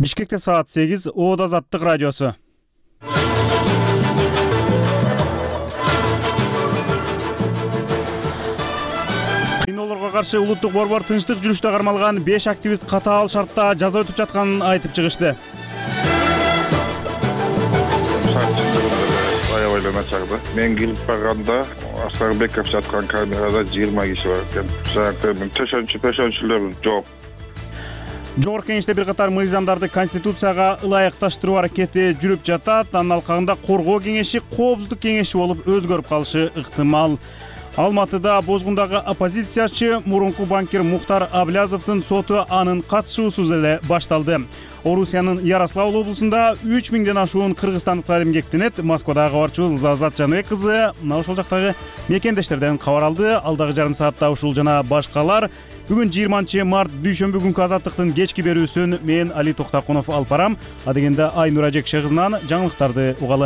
Бишкекте саат 8, Оода Азаттык радиосу. Кыйноолорго каршы улуттук борбор тынчтык жүрүштө кармалган 5 активист катаал шартта жаза өтүп жатканын айтып чыгышты. Аябайлана чыгды. Мен келип барганда Асарбеков жаткан камерада 20 киши бар экен. Жакта төшөнчүлөр жооп. Жогорку Кеңеште бир катар мыйзамдарды Конституцияга ылайыкташтыруу аракети жүрүп жатат. Анын алкагында Коргоо кеңеши Коопсуздук кеңеши болуп өзгөрүп калышы ыктымал. Алматыда бозгундагы оппозициячы мурунку банкир Мухтар Аблязовдун соту анын катышуусуз эле башталды. Орусиянын Ярославль облусунда 3000ден ашуун кыргызстандыктар эмгектенет. Москвадагы кабарчыбыз Азат Жаныбек кызы ошол жактагы мекендештерден кабар алды. Алдагы жарым саатта ушул жана башкалар. Бүгүн 20 март дүйшөмбү күнкү Азаттыктын кечки берүүсүн мен Али Токтакунов алып барам. Адегенде Айнура Жекше кызынан жаңылыктарды угалы.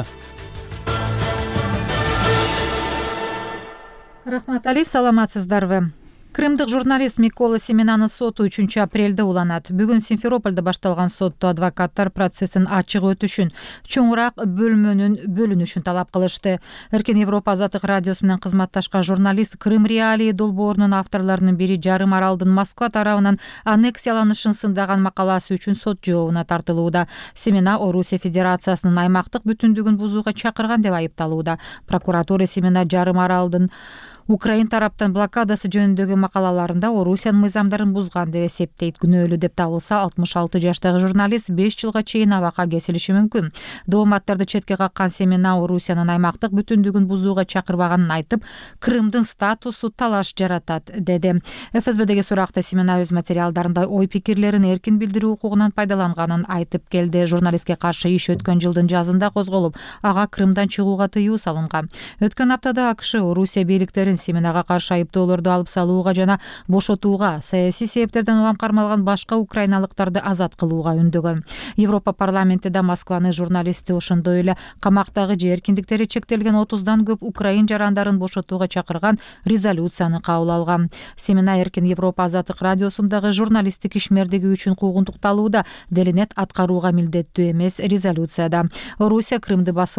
Рахмат, Али, саламатсыздарбы? Крымдык журналист Микола Семенанын соту 3 апрелде уланат. Бүгүн Симферопольдо башталган сотто адвокаттар процессин ачык өтүшүн, чоңураак бөлмөнүн бөлүнүшүн талап кылышты. Эркен Европа Азаттык радиосу менен кызматташкан журналист Крым реалии долбоорунун авторлорунун бири жарым аралдын Москва тарабынан аннексияланышын сындаган макаласы үчүн сот жообуна тартылууда. Семена Орусия Федерациясынын аймактык бүтүндүгүн бузууга чакырган деп айыпталууда. Прокуратура Семена жарым аралдын Украин тараптан блокадасы жөнүндөгү макалаларында Орусиянын мыйзамдарын бузган деп эсептейт. Күнөөлүү деп табылса, 66 жаштагы журналист 5 жылга чейин абакка кесилиши мүмкүн. Дооматтарды четке каккан Семена Орусиянын аймактык бүтүндүгүн бузууга чакырбаганын айтып, Крымдын статусу талаш жаратат деди. ФСБдеги суракта Семена өз материалдарында ой пикирлерин эркин билдирүү укугунан пайдаланганын айтып келди. Журналистке каршы иш өткөн жылдын жазында козголуп, ага Крымдан чыгууга тыюу салынган. Өткөн аптада АКШ Орусия бийликтерин Семенага каршы айыптоолорду алып салууга жана бошотууга, саясий себептерден улам кармалган башка украиналыктарды азат кылууга үндөгөн. Европа парламентинде Москванын журналисти ошондой эле камактагы же эркиндиктери чектелген 30дан көп украин жарандарын бошотууга чакырган резолюцияны кабыл алган. Семена Эркен Европа Азаттык радиосундагы журналисттик ишмердиги үчүн куугунтукталууда, делинет аткарууга милдеттүү эмес резолюцияда. Орусия Крымды басып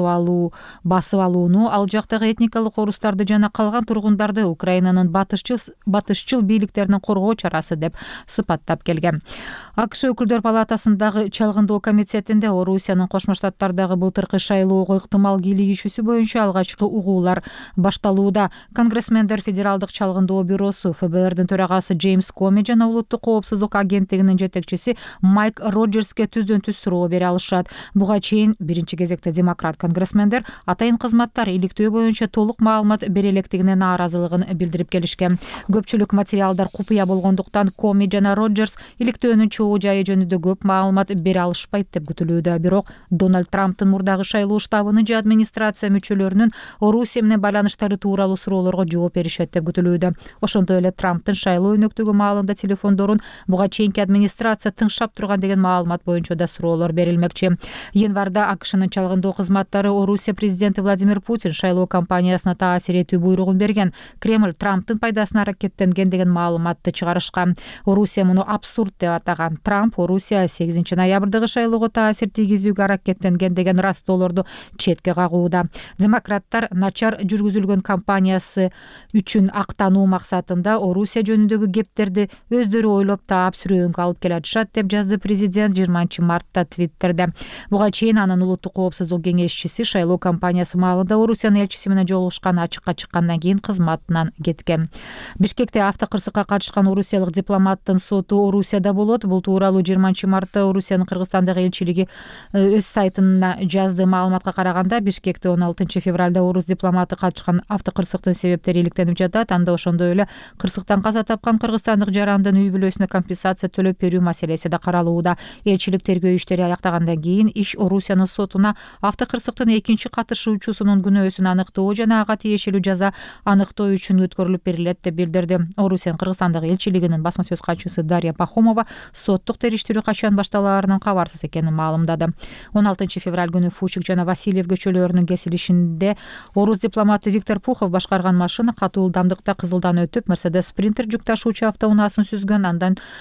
алууну, ал жактагы этникалык орустарды жана калган тургундарды Украинанын батышчыл бийликтеринин коргоо чарасы деп сыпаттап келген. АКШ өкүлдөр палатасындагы чалгындоо комитетинде Орусиянын Кошмо Штаттардагы былтыркы шайлоого ыктымал кийлигишүүсү боюнча алгачкы угуулар башталууда. Конгрессмендер Федералдык чалгындоо бюросу, ФБРдин төрагасы Джеймс Коми жана Улуттук коопсуздук агенттигинин жетекчиси Майк Роджерске түздөн-түз суроо бере алышат. Буга чейин биринчи кезекте демократ конгрессмендер атайын кызматтар иликтөө боюнча толук маалымат бере электерине нааразылыгын билдирип келишкен. Көпчүлүк материалдар купуя болгондуктан Коми жана Роджерс иликтөөнүн чогуу жайы жөнүндө көп маалымат бере алышпайт деп күтүлүүдө. Бирок Дональд Трамптын мурдагы шайлоо штабынын же администрация мүчөлөрүнүн Орусия менен байланыштары тууралуу суроолорго жооп беришет деп күтүлүүдө. Ошондой эле Трамптын шайлоо өнөктүгү маалында телефондорун буга чейинки администрация тыңшап турган деген маалымат боюнча да суроолор берилмекчи. Январда АКШнын чалгындоо кызматтары Орусия президенти Владимир Путин шайлоо кампаниясына таасир этүү буйругун берген. Кремль Трамптын пайдасына аракеттенген деген маалыматты чыгарышкан. Орусия муну абсурд деп атаган. Трамп Орусия 8 ноябрдагы шайлоого таасир тийгизүүгө аракеттенген деген растоолорду четке кагууда. Демократтар начар жүргүзүлгөн кампаниясы үчүн актануу максатында Орусия жөнүндөгү кептерди өздөрү ойлоп таап сүрөөнгө алып келатышат деп жазды президент 20 мартта Твиттерде. Буга чейин анын улуттук коопсуздук кеңешчиси шайлоо кампаниясы маалында Орусиянын элчиси менен жолугушкан, ачыкка чыккандан кийин кызматынан кеткен. Бишкекте автокырсыкка катышкан орусиялык дипломаттын соту Орусияда болот. Бул тууралуу 20 мартта Орусиянын Кыргызстандагы элчилиги өз сайтына жазды. Маалыматка караганда, Бишкекте 16 февралда орус дипломаты катышкан автокырсыктын себептери иликтенип жатат. Анда ошондой эле кырсыктан каза тапкан кыргызстандык жарандын үй бүлөсүнө компенсация төлөп берүү маселеси да каралууда. Элчилик тергөө иштери аяктагандан кийин иш Орусиянын сотуна автокырсыктын экинчи катышуучусунун күнөөсүн аныктоо жана ага тиешелүү жаза аныктоо үчүн өткөрүлүп берилет деп билдирди. Орусиянын Кыргызстандагы элчилигинин басма сөз катчысы Дарья Пахомова соттук териштирүү качан башталаарынан кабарсыз экенин маалымдады. 16 февраль күнү Фучик жана Васильев көчөлөрүнүн кесилишинде орус дипломаты Виктор Пухов башкарган машина катуу ылдамдыкта кызылдан өтүп, Мерседес Спринтер жүк ташуучу автоунаасын сүзгөн. Андан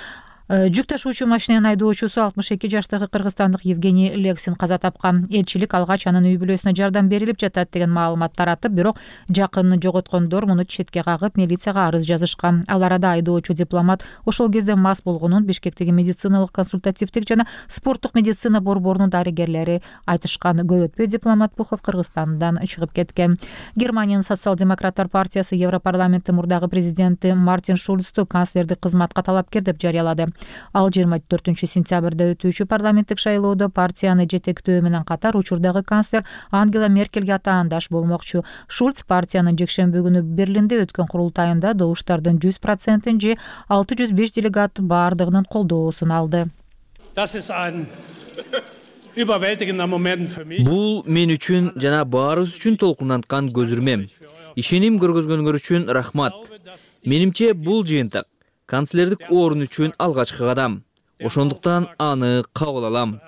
Жүк ташуучу машинанын айдоочусу 62 жаштагы кыргызстандык Евгений Лексин каза тапкан. Элчилик алгач анын үй бүлөсүнө жардам берилип жатат деген маалымат таратып, бирок жакынын жоготкондор муну четке кагып милицияга арыз жазышкан. Ал арада айдоочу дипломат ошол кезде мас болгонун Бишкектеги медициналык консультативдик жана спорттук медицина борборунун дарыгерлери айтышкан. Көп өтпөй дипломат Пухов Кыргызстандан чыгып кеткен. Германиянын социал-демократтар партиясы Европарламенттин мурдагы президенти Мартин Шульцту канцлердик кызматка талапкер деп жарыялады. Ал 24 сентябрда өтүүчү парламенттик шайлоодо партияны жетектөө менен катар учурдагы канцлер Ангела Меркельге атаандаш болмокчу. Шульц партиянын жекшемби күнү Берлинде өткөн курултайында добуштардын 100%-ин же 605 делегат баардыгынын колдоосун алды. Бул мен үчүн жана баарыбыз үчүн толкунанткан көзүрмем. Ишеним көргөзгөнгөр үчүн рахмат. Менимче бул жыйынтык канцлердик орун үчүн алгачкы кадам. Ошондуктан аны кабыл алам.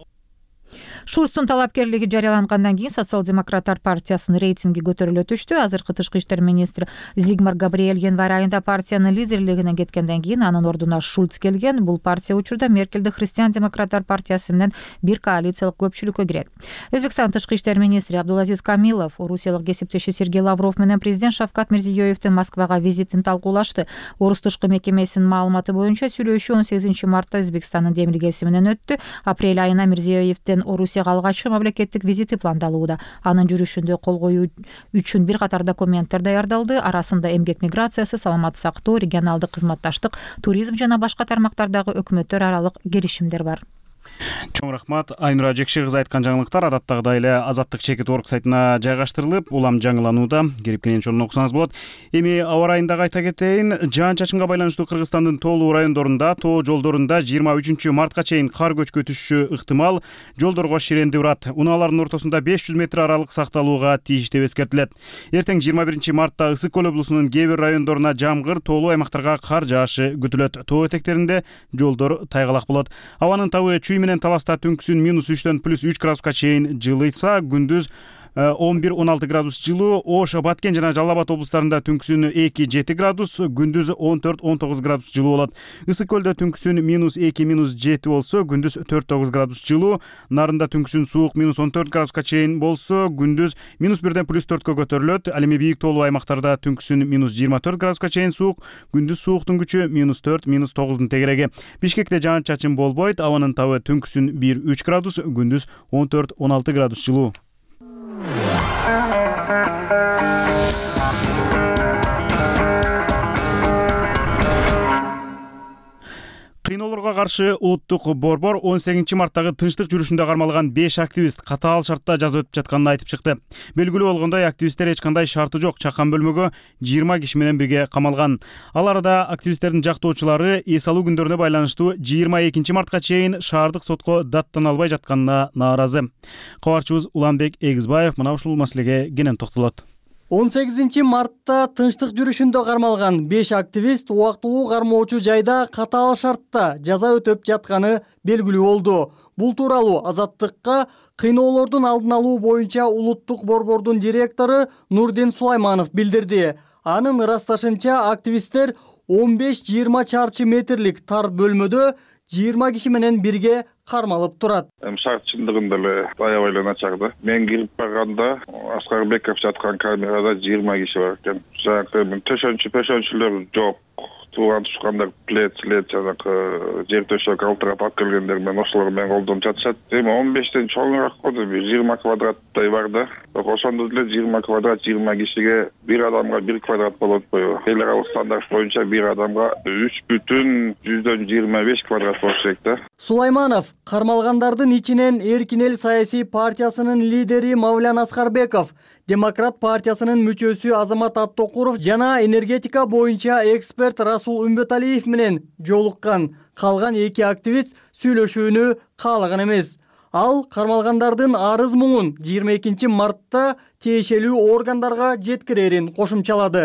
Шульцтун талапкерлиги жарыялангандан кийин социал-демократтар партиясынын рейтинги көтөрүлө түштү. Азыркы тышкы иштер министри Зигмар Габриэль январь айында партиянын лидерлигине кеткенден кийин анын ордуна Шульц келген. Бул партия учурда Меркелди христиан-демократтар партиясы менен бир коалициялык көпчүлүккө кирет. Өзбекстан тышкы иштер министри Абдулазиз Камилов орусиялык кесиптеши Сергей Лавров менен президент Шавкат Мирзиёевдин Москвага визитин талкуулашты. Орус тышкы мекемесинин маалыматы боюнча сүйлөшүү 18 мартта Өзбекстандын демилгеси менен өттү. Апрель айына Мирзиёевдин Орусияга алгачкы мамлекеттик визити пландалууда. Анын жүрүшүндө кол коюу үчүн бир катар документтер даярдалды. Арасында эмгек миграциясы, саламаттык сактоо, регионалдык кызматташтык, туризм жана башка тармактардагы өкмөттөр аралык келишимдер бар. Чоң рахмат. Айнура Жекши кызы айткан жаңылыктар адаттагыдай эле Азаттык чекит.org сайтына жайгаштырылып, улам жаңыланууда. Керипкенен чоң окусаңыз болот. Эми аба ырайындагы айта кетейин, жаан-чачынга байланыштуу Кыргызстандын тоолуу райондорунда, тоо жолдорунда 23 мартка чейин кар көчкү түшүшү ыктымал. Жолдорго ширенди урат. Унаалардын ортосунда 500 метр аралык сакталууга тийиш деп эскертилет. Эртең 21 мартта Ысык көл облусунун кээ бир райондоруна жамгыр, тоолуу аймактарга кар жаашы күтүлөт. Тоо этектеринде жолдор тайгалак болот. Абанын табы чүй менен таласта түнкүсүн -3-төн +3 градуска чейин жылыйса, күндүз 11-16 градус жылуу. Ош, Баткен жана Жалал Абад облустарында түнкүсүн 2-7 градус, күндүз 14-19 градус жылуу болот. Ысык көлдө түнкүсүн -2-7 болсо, күндүз 4-9 градус жылуу. Нарында түнкүсүн суук -14 градуска чейин болсо, күндүз -1-ден +4кө көтөрүлөт. Ал эми бийик тоолуу аймактарда түнкүсүн -24 градуска чейин суук, күндүз сууктун күчү -4, -9дун тегереги. Бишкекте жаан-чачын болбойт. Абанын табы түнкүсүн 1-3 градус, күндүз 14-16 градус жылуу. Кыйноолорго каршы улуттук борбор 18 марттагы тынчтык жүрүшүндө кармалган 5 активист катаал шартта жаза өтүп жатканын айтып чыкты. Белгилүү болгондой, активисттер эч кандай шарты жок чакан бөлмөгө 20 киши менен бирге камалган. Ал арада активисттердин жактоочулары эс алуу күндөрүнө байланыштуу 22 мартка чейин шаардык сотко даттана албай жатканына нааразы. Кабарчыбыз Уланбек Эгизбаев мына ушул маселеге кенен токтолот. 18 мартта тынчтык жүрүшүндө кармалган 5 активист убактылуу кармоочу жайда катаал шартта жаза өтөп жатканы белгилүү болду. Бул тууралуу Азаттыкка кыйноолордун алдын алуу боюнча улуттук борбордун директору Нурдин Сулайманов билдирди. Анын ырасташынча, активисттер 15-20 чарчы метрлик тар бөлмөдө 20 киши менен бирге кармалып турат. Шарт чындыгында эле аябай эле начар да. Мен кирип барганда Аскарбеков жаткан камерада 20 киши бар экен. Жанагы төшөнчүлөр жок. Туган тушкандар плед жанагы жер төшөк алтырап алып келгендер мен ошолор менен колдонуп жатышат. Эми 15тен чоңураак коду 20 квадраттай бар да. Ошондо деле 20 квадрат 20 кишиге бир адамга 1 квадрат болот бою. Эл аралык стандарт боюнча бир адамга 3,25 квадрат болуш керек да. Сулайманов кармалгандардын ичинен Эркин эл саясий партиясынын лидери Мавлян Аскарбеков, Демократ партиясынын мүчөсү Азамат Аттокуров жана энергетика боюнча эксперт Расул Үмбөталиев менен жолуккан. Калган 2 активист сүйлөшүүнү каалаган эмес. Ал кармалгандардын арыз муңун 22 мартта тиешелүү органдарга жеткирерин кошумчалады.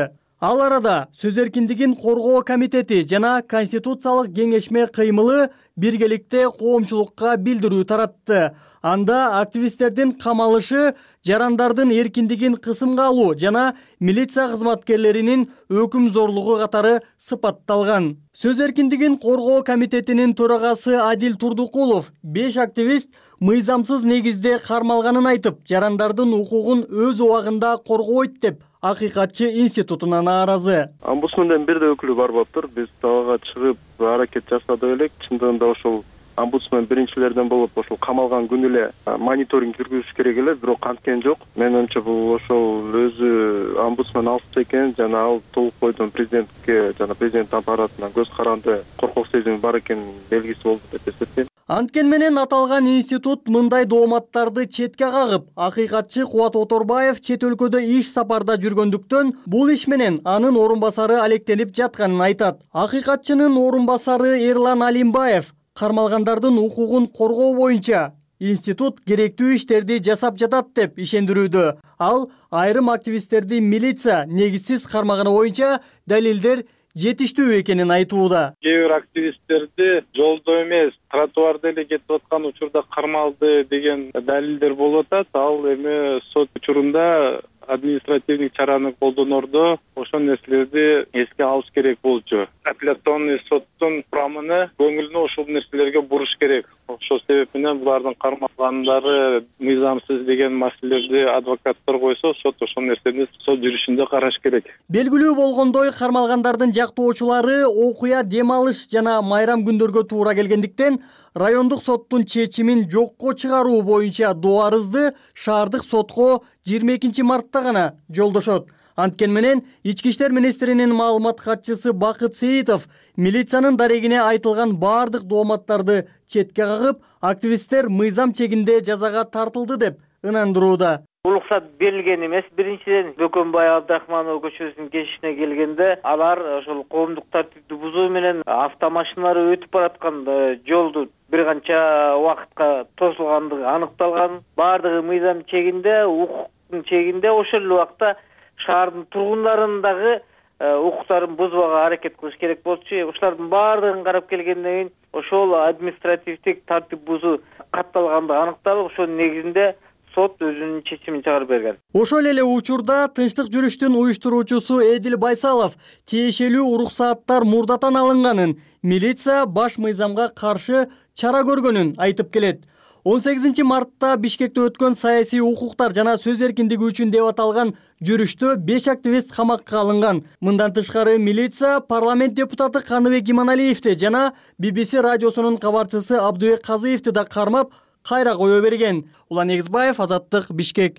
Ал арада сөз эркиндигин коргоо комитети жана Конституциялык кеңешме кыймылы биргеликте коомчулукка билдирүү таратты. Анда активисттердин камалышы, жарандардын эркиндигин кысымга алуу жана милиция кызматкерлеринин өкүм зорлугу катары сыпатталган. Сөз эркиндигин коргоо комитетинин төрагасы Адил Турдукулов 5 активист мыйзамсыз негизде кармалганын айтып, жарандардын укугун өз убагында коргойт деп Акыйкатчы институтуна нааразы. Омбудсменден бир да өкүлү бар болуптур. Биз талаага чыгып аракет жасадык элек. Чындыгында ошол омбудсмен биринчилерден болуп, ошол камалган күнү эле мониторинг жүргүзүш керек эле, бирок канткен жок. Менин оюмча бул ошол өзү омбудсмен алсыз экен жана ал толук бойдон президентке жана президент аппаратынан көз каранды коркок сезими бар экенин белгиси болду деп эсептейм. Анткен менен аталган институт мындай дооматтарды четке кагып, акыйкатчы Кубат Оторбаев чет өлкөдө иш сапарда жүргөндүктөн бул иш менен анын орун басары алектенип жатканын айтат. Акыйкатчынын орун басары Эрлан Алимбаев кармалгандардын укугун коргоо боюнча институт керектүү иштерди жасап жатат деп ишендирүүдө. Ал айрым активисттерди милиция негизсиз кармаганы боюнча далилдер жетиштүү экенин айтууда. Кээ бир активисттерди жолдо эмес, тротуарда эле кетип аткан учурда кармалды деген далилдер болуп атат. Ал эми сот учурунда административдик чараны колдонордо ошол нерселерди эске алыш керек болчу. Апелляционный соттун курамыны көңүлүнө ошол нерселерге буруш керек. Ошол себеп менен булардын кармалгандары мыйзамсыз деген маселелерди адвокаттар койсо, сот ошол нерсени сот жүрүшүндө караш керек. Белгилүү болгондой, кармалгандардын жактоочулары окуя дем алыш жана майрам күндөргө туура келгендиктен райондук соттун чечимин жокко чыгаруу боюнча доо арызды шаардык сотко 22 мартта гана жолдошот. Анткен менен Ички иштер министринин маалымат катчысы Бакыт Сейитов милициянын дарегине айтылган бардык дооматтарды четке кагып, активисттер мыйзам чегинде жазага тартылды деп ынандырууда. Уруксат берилген эмес. Биринчиден Бөкөнбай Абдрахманов көчөсүнүн кешишине келгенде алар ошол коомдук тартипти бузуу менен автомашиналар өтүп бараткан жолду бир канча убакытка тосулгандыгы аныкталган. Бардыгы мыйзам чегинде, укуктун чегинде. Ошол эле убакта шаардын тургундарын дагы укуктарын бузбага аракет кылыш керек болчу. Ошолордун бардыгын карап келгенден кийин ошол административдик тартип бузуу катталгандыгы аныкталып, ошонун негизинде сот өзүнүн чечимин чыгарып берген. Ошол эле учурда тынчтык жүрүштүн уюштуруучусу Эдил Байсалов тиешелүү уруксааттар мурдатан алынганын, милиция баш мыйзамга каршы чара көргөнүн айтып келет. 18 мартта Бишкекте өткөн саясий укуктар жана сөз эркиндиги үчүн деп аталган жүрүштө 5 активист камакка алынган. Мындан тышкары милиция парламент депутаты Каныбек Иманалиевди жана BBC радиосунун кабарчысы Абдыбек Казыевди да кармап, кайра кое берген. Улан Негизбаев, Азаттык, Бишкек.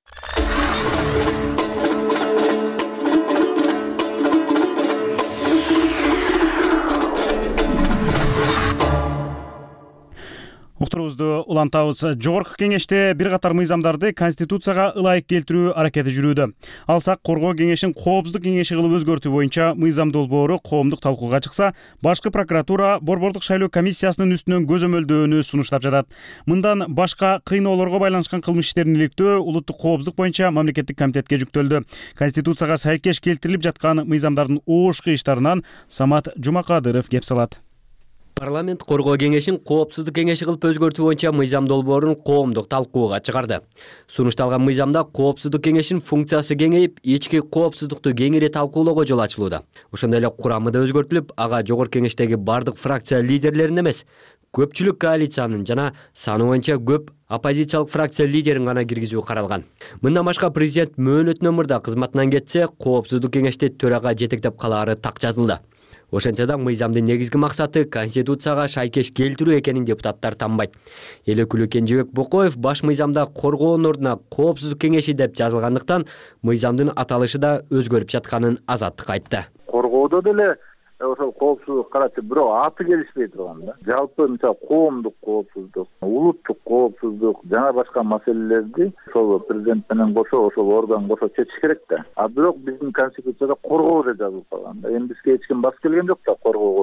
Уктуруубузду улантабыз. Жогорку кеңеште бир катар мыйзамдарды Конституцияга ылайык келтирүү аракети жүрүүдө. Алсак, коргоо кеңешин коопсуздук кеңеши кылып өзгөртүү боюнча мыйзам долбоору коомдук талкууга чыкса, башкы прокуратура Борбордук шайлоо комиссиясынын үстүнөн көзөмөлдөөнү сунуштап жатат. Мындан башка кыйноолорго байланышкан кылмыш иштерин иликтөө улуттук коопсуздук боюнча мамлекеттик комитетке жүктөлдү. Конституцияга сайкеш келтирилип жаткан мыйзамдардын оошку иштарынан Самат Жумакадыров кеп салат. Парламент коргоо кеңешин коопсуздук кеңеши кылып өзгөртүү боюнча мыйзам долбоорун коомдук талкууга чыгарды. Сунушталган мыйзамда коопсуздук кеңешинин функциясы кеңейип, ички коопсуздукту кеңири талкуулоого жол ачылууда. Ошондой эле курамы да өзгөртүлүп, ага жогорку кеңештеги бардык фракция лидерлерин эмес, көпчүлүк коалициянын жана саны боюнча көп оппозициялык фракция лидерин гана киргизүү каралган. Мындан башка президент мөөнөтүнөн мурда кызматынан кетсе, коопсуздук кеңешти төрага жетектеп калаары так жазылды. Ошентсе да мыйзамдын негизги максаты Конституцияга шайкеш келтирүү экенин депутаттар танбайт. Эл өкүлү Кенжебек Бокоев баш мыйзамда коргоонун ордуна коопсуздук кеңеши деп жазылгандыктан мыйзамдын аталышы да өзгөрүп жатканын Азаттыкка айтты. Коргоодо деле ошол коопсуздук карачы бирок аты келишпей турган да. Жалпы мисалы коомдук коопсуздук, улуттук коопсуздук жана башка маселелерди ошол президент менен кошо ошол орган кошо чечиш керек да. А бирок биздин конституцияда коргоо деп жазылып калган да. Эми бизге эч ким бас келген жок да коргоого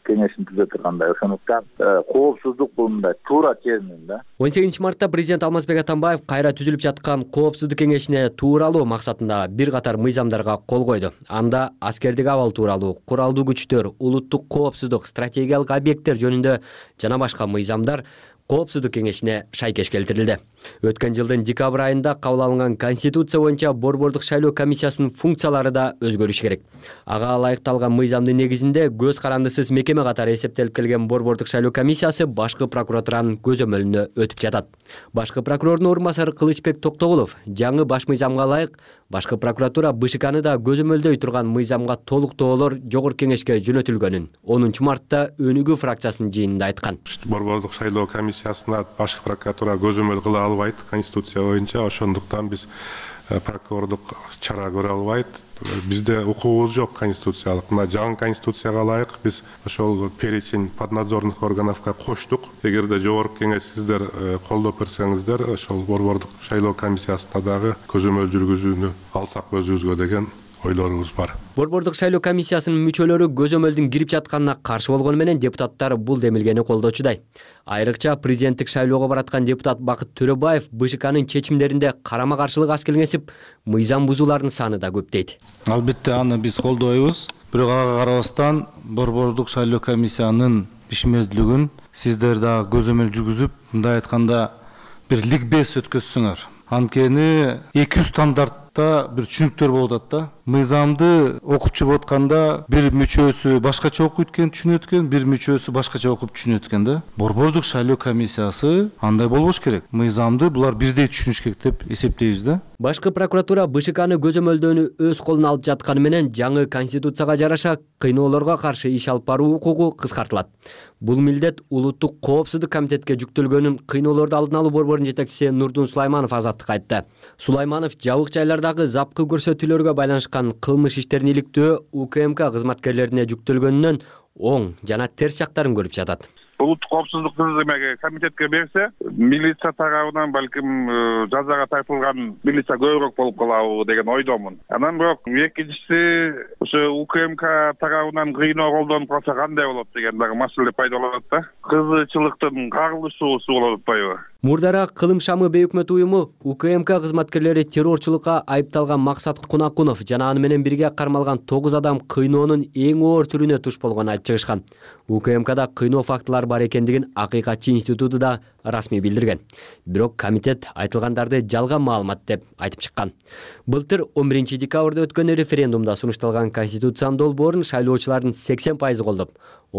кеңешин түзө тургандай. Ошондуктан коопсуздук бул мындай туура термин да. 18 мартта президент Алмазбек Атамбаев кайра түзүлүп жаткан коопсуздук кеңешине тууралуу максатында бир катар мыйзамдарга кол койду. Анда аскердик абал тууралуу, куралдуу күчтөр, улуттук коопсуздук, стратегиялык объекттер жөнүндө жана башка мыйзамдар Коопсуздук кеңешине шайкеш келтирилди. Өткөн жылдын декабрь айында кабыл алынган Конституция боюнча Борбордук шайлоо комиссиясынын функциялары да өзгөрүшү керек. Ага ылайыкталган мыйзамдын негизинде көз карандысыз мекеме катары эсептелип келген Борбордук шайлоо комиссиясы башкы прокуратуранын көзөмөлүнө өтүп жатат. Башкы прокурордун орун басары Кылычбек Токтогулов жаңы баш мыйзамга ылайык башкы прокуратура БШКны да көзөмөлдөй турган мыйзамга толуктоолор жогорку кеңешке жөнөтүлгөнүн 10 мартта Өнүгүү фракциясынын жыйынында айткан. Борбордук шайлоо комиссиясына башкы прокуратура көзөмөл кыла албайт Конституция боюнча, ошондуктан биз прокурордук чара көрө албайт. Бизде укугубуз жок конституциялык. Мына жаңы конституцияга ылайык биз ошол перечень поднадзорных органовго коштук. Эгерде жогорку кеңеш сиздер колдоп берсеңиздер, ошол борбордук шайлоо комиссиясына дагы көзөмөл жүргүзүүнү алсак өзүбүзгө деген ойлорубуз бар. Борбордук шайлоо комиссиясынын мүчөлөрү көзөмөлдүн кирип жатканына каршы болгону менен депутаттар бул демилгени колдочудай. Айрыкча президенттик шайлоого бараткан депутат Бакыт Төрөбаев БШКнын чечимдеринде карама-каршылык аз келгенсип, мыйзам бузуулардын саны да көп дейт. Албетте аны биз колдойбуз. Бирок ага карабастан Борбордук шайлоо комиссиянын ишмердүүлүгүн сиздер дагы көзөмөл жүргүзүп, мындай айтканда бир ликбез өткөзсөңөр. Анткени 2 стандартта бир түшүнүктөр болуп атат да. Мыйзамды окуп чыгып атканда бир мүчөсү башкача окуйт экен, түшүнөт экен, бир мүчөсү башкача окуп түшүнөт экен да. Борбордук шайлоо комиссиясы андай болбош керек. Мыйзамды булар бирдей түшүнүш керек деп эсептейбиз да. Башкы прокуратура БШКны көзөмөлдөөнү өз колуна алып жатканы менен жаңы конституцияга жараша кыйноолорго каршы иш алып баруу укугу кыскартылат. Бул милдет улуттук коопсуздук комитетке жүктөлгөнүн кыйноолорду алдын алуу борборунун жетекчиси Нурдун Сулайманов азаттыкка айтты. Сулайманов жабык жайлардагы запкы көрсөтүүлөргө байланышкан кылмыш иштерин иликтөө УКМК кызматкерлерине жүктөлгөнүнөн оң жана терс жактарын көрүп жатат. Улуттук коопсуздук комитетке берсе, милиция тарабынан балким жазага тартылган милиция көбүрөөк болуп калабы деген ойдомун. Анан бирок экинчиси ошо УКМК тарабынан кыйноо колдонуп калса кандай болот деген дагы маселе пайда болот да. Кызычылыктын кагылышуусу болуп атпайбы? Мурдара Кылым шамы бейөкмөт уюму УКМК кызматкерлери террорчулукка айыпталган Максат Кунакунов жана аны менен бирге кармалган 9 адам кыйноонун эң оор түрүнө туш болгонун айтып чыгышкан. УКМКда кыйноо фактылары бар экендигин Акыйкатчы институту да расмий билдирген. Бирок комитет айтылгандарды жалган маалымат деп айтып чыккан. Былтыр 11 декабрда өткөн референдумда сунушталган конституциянын долбоорун шайлоочулардын 80% колдоп,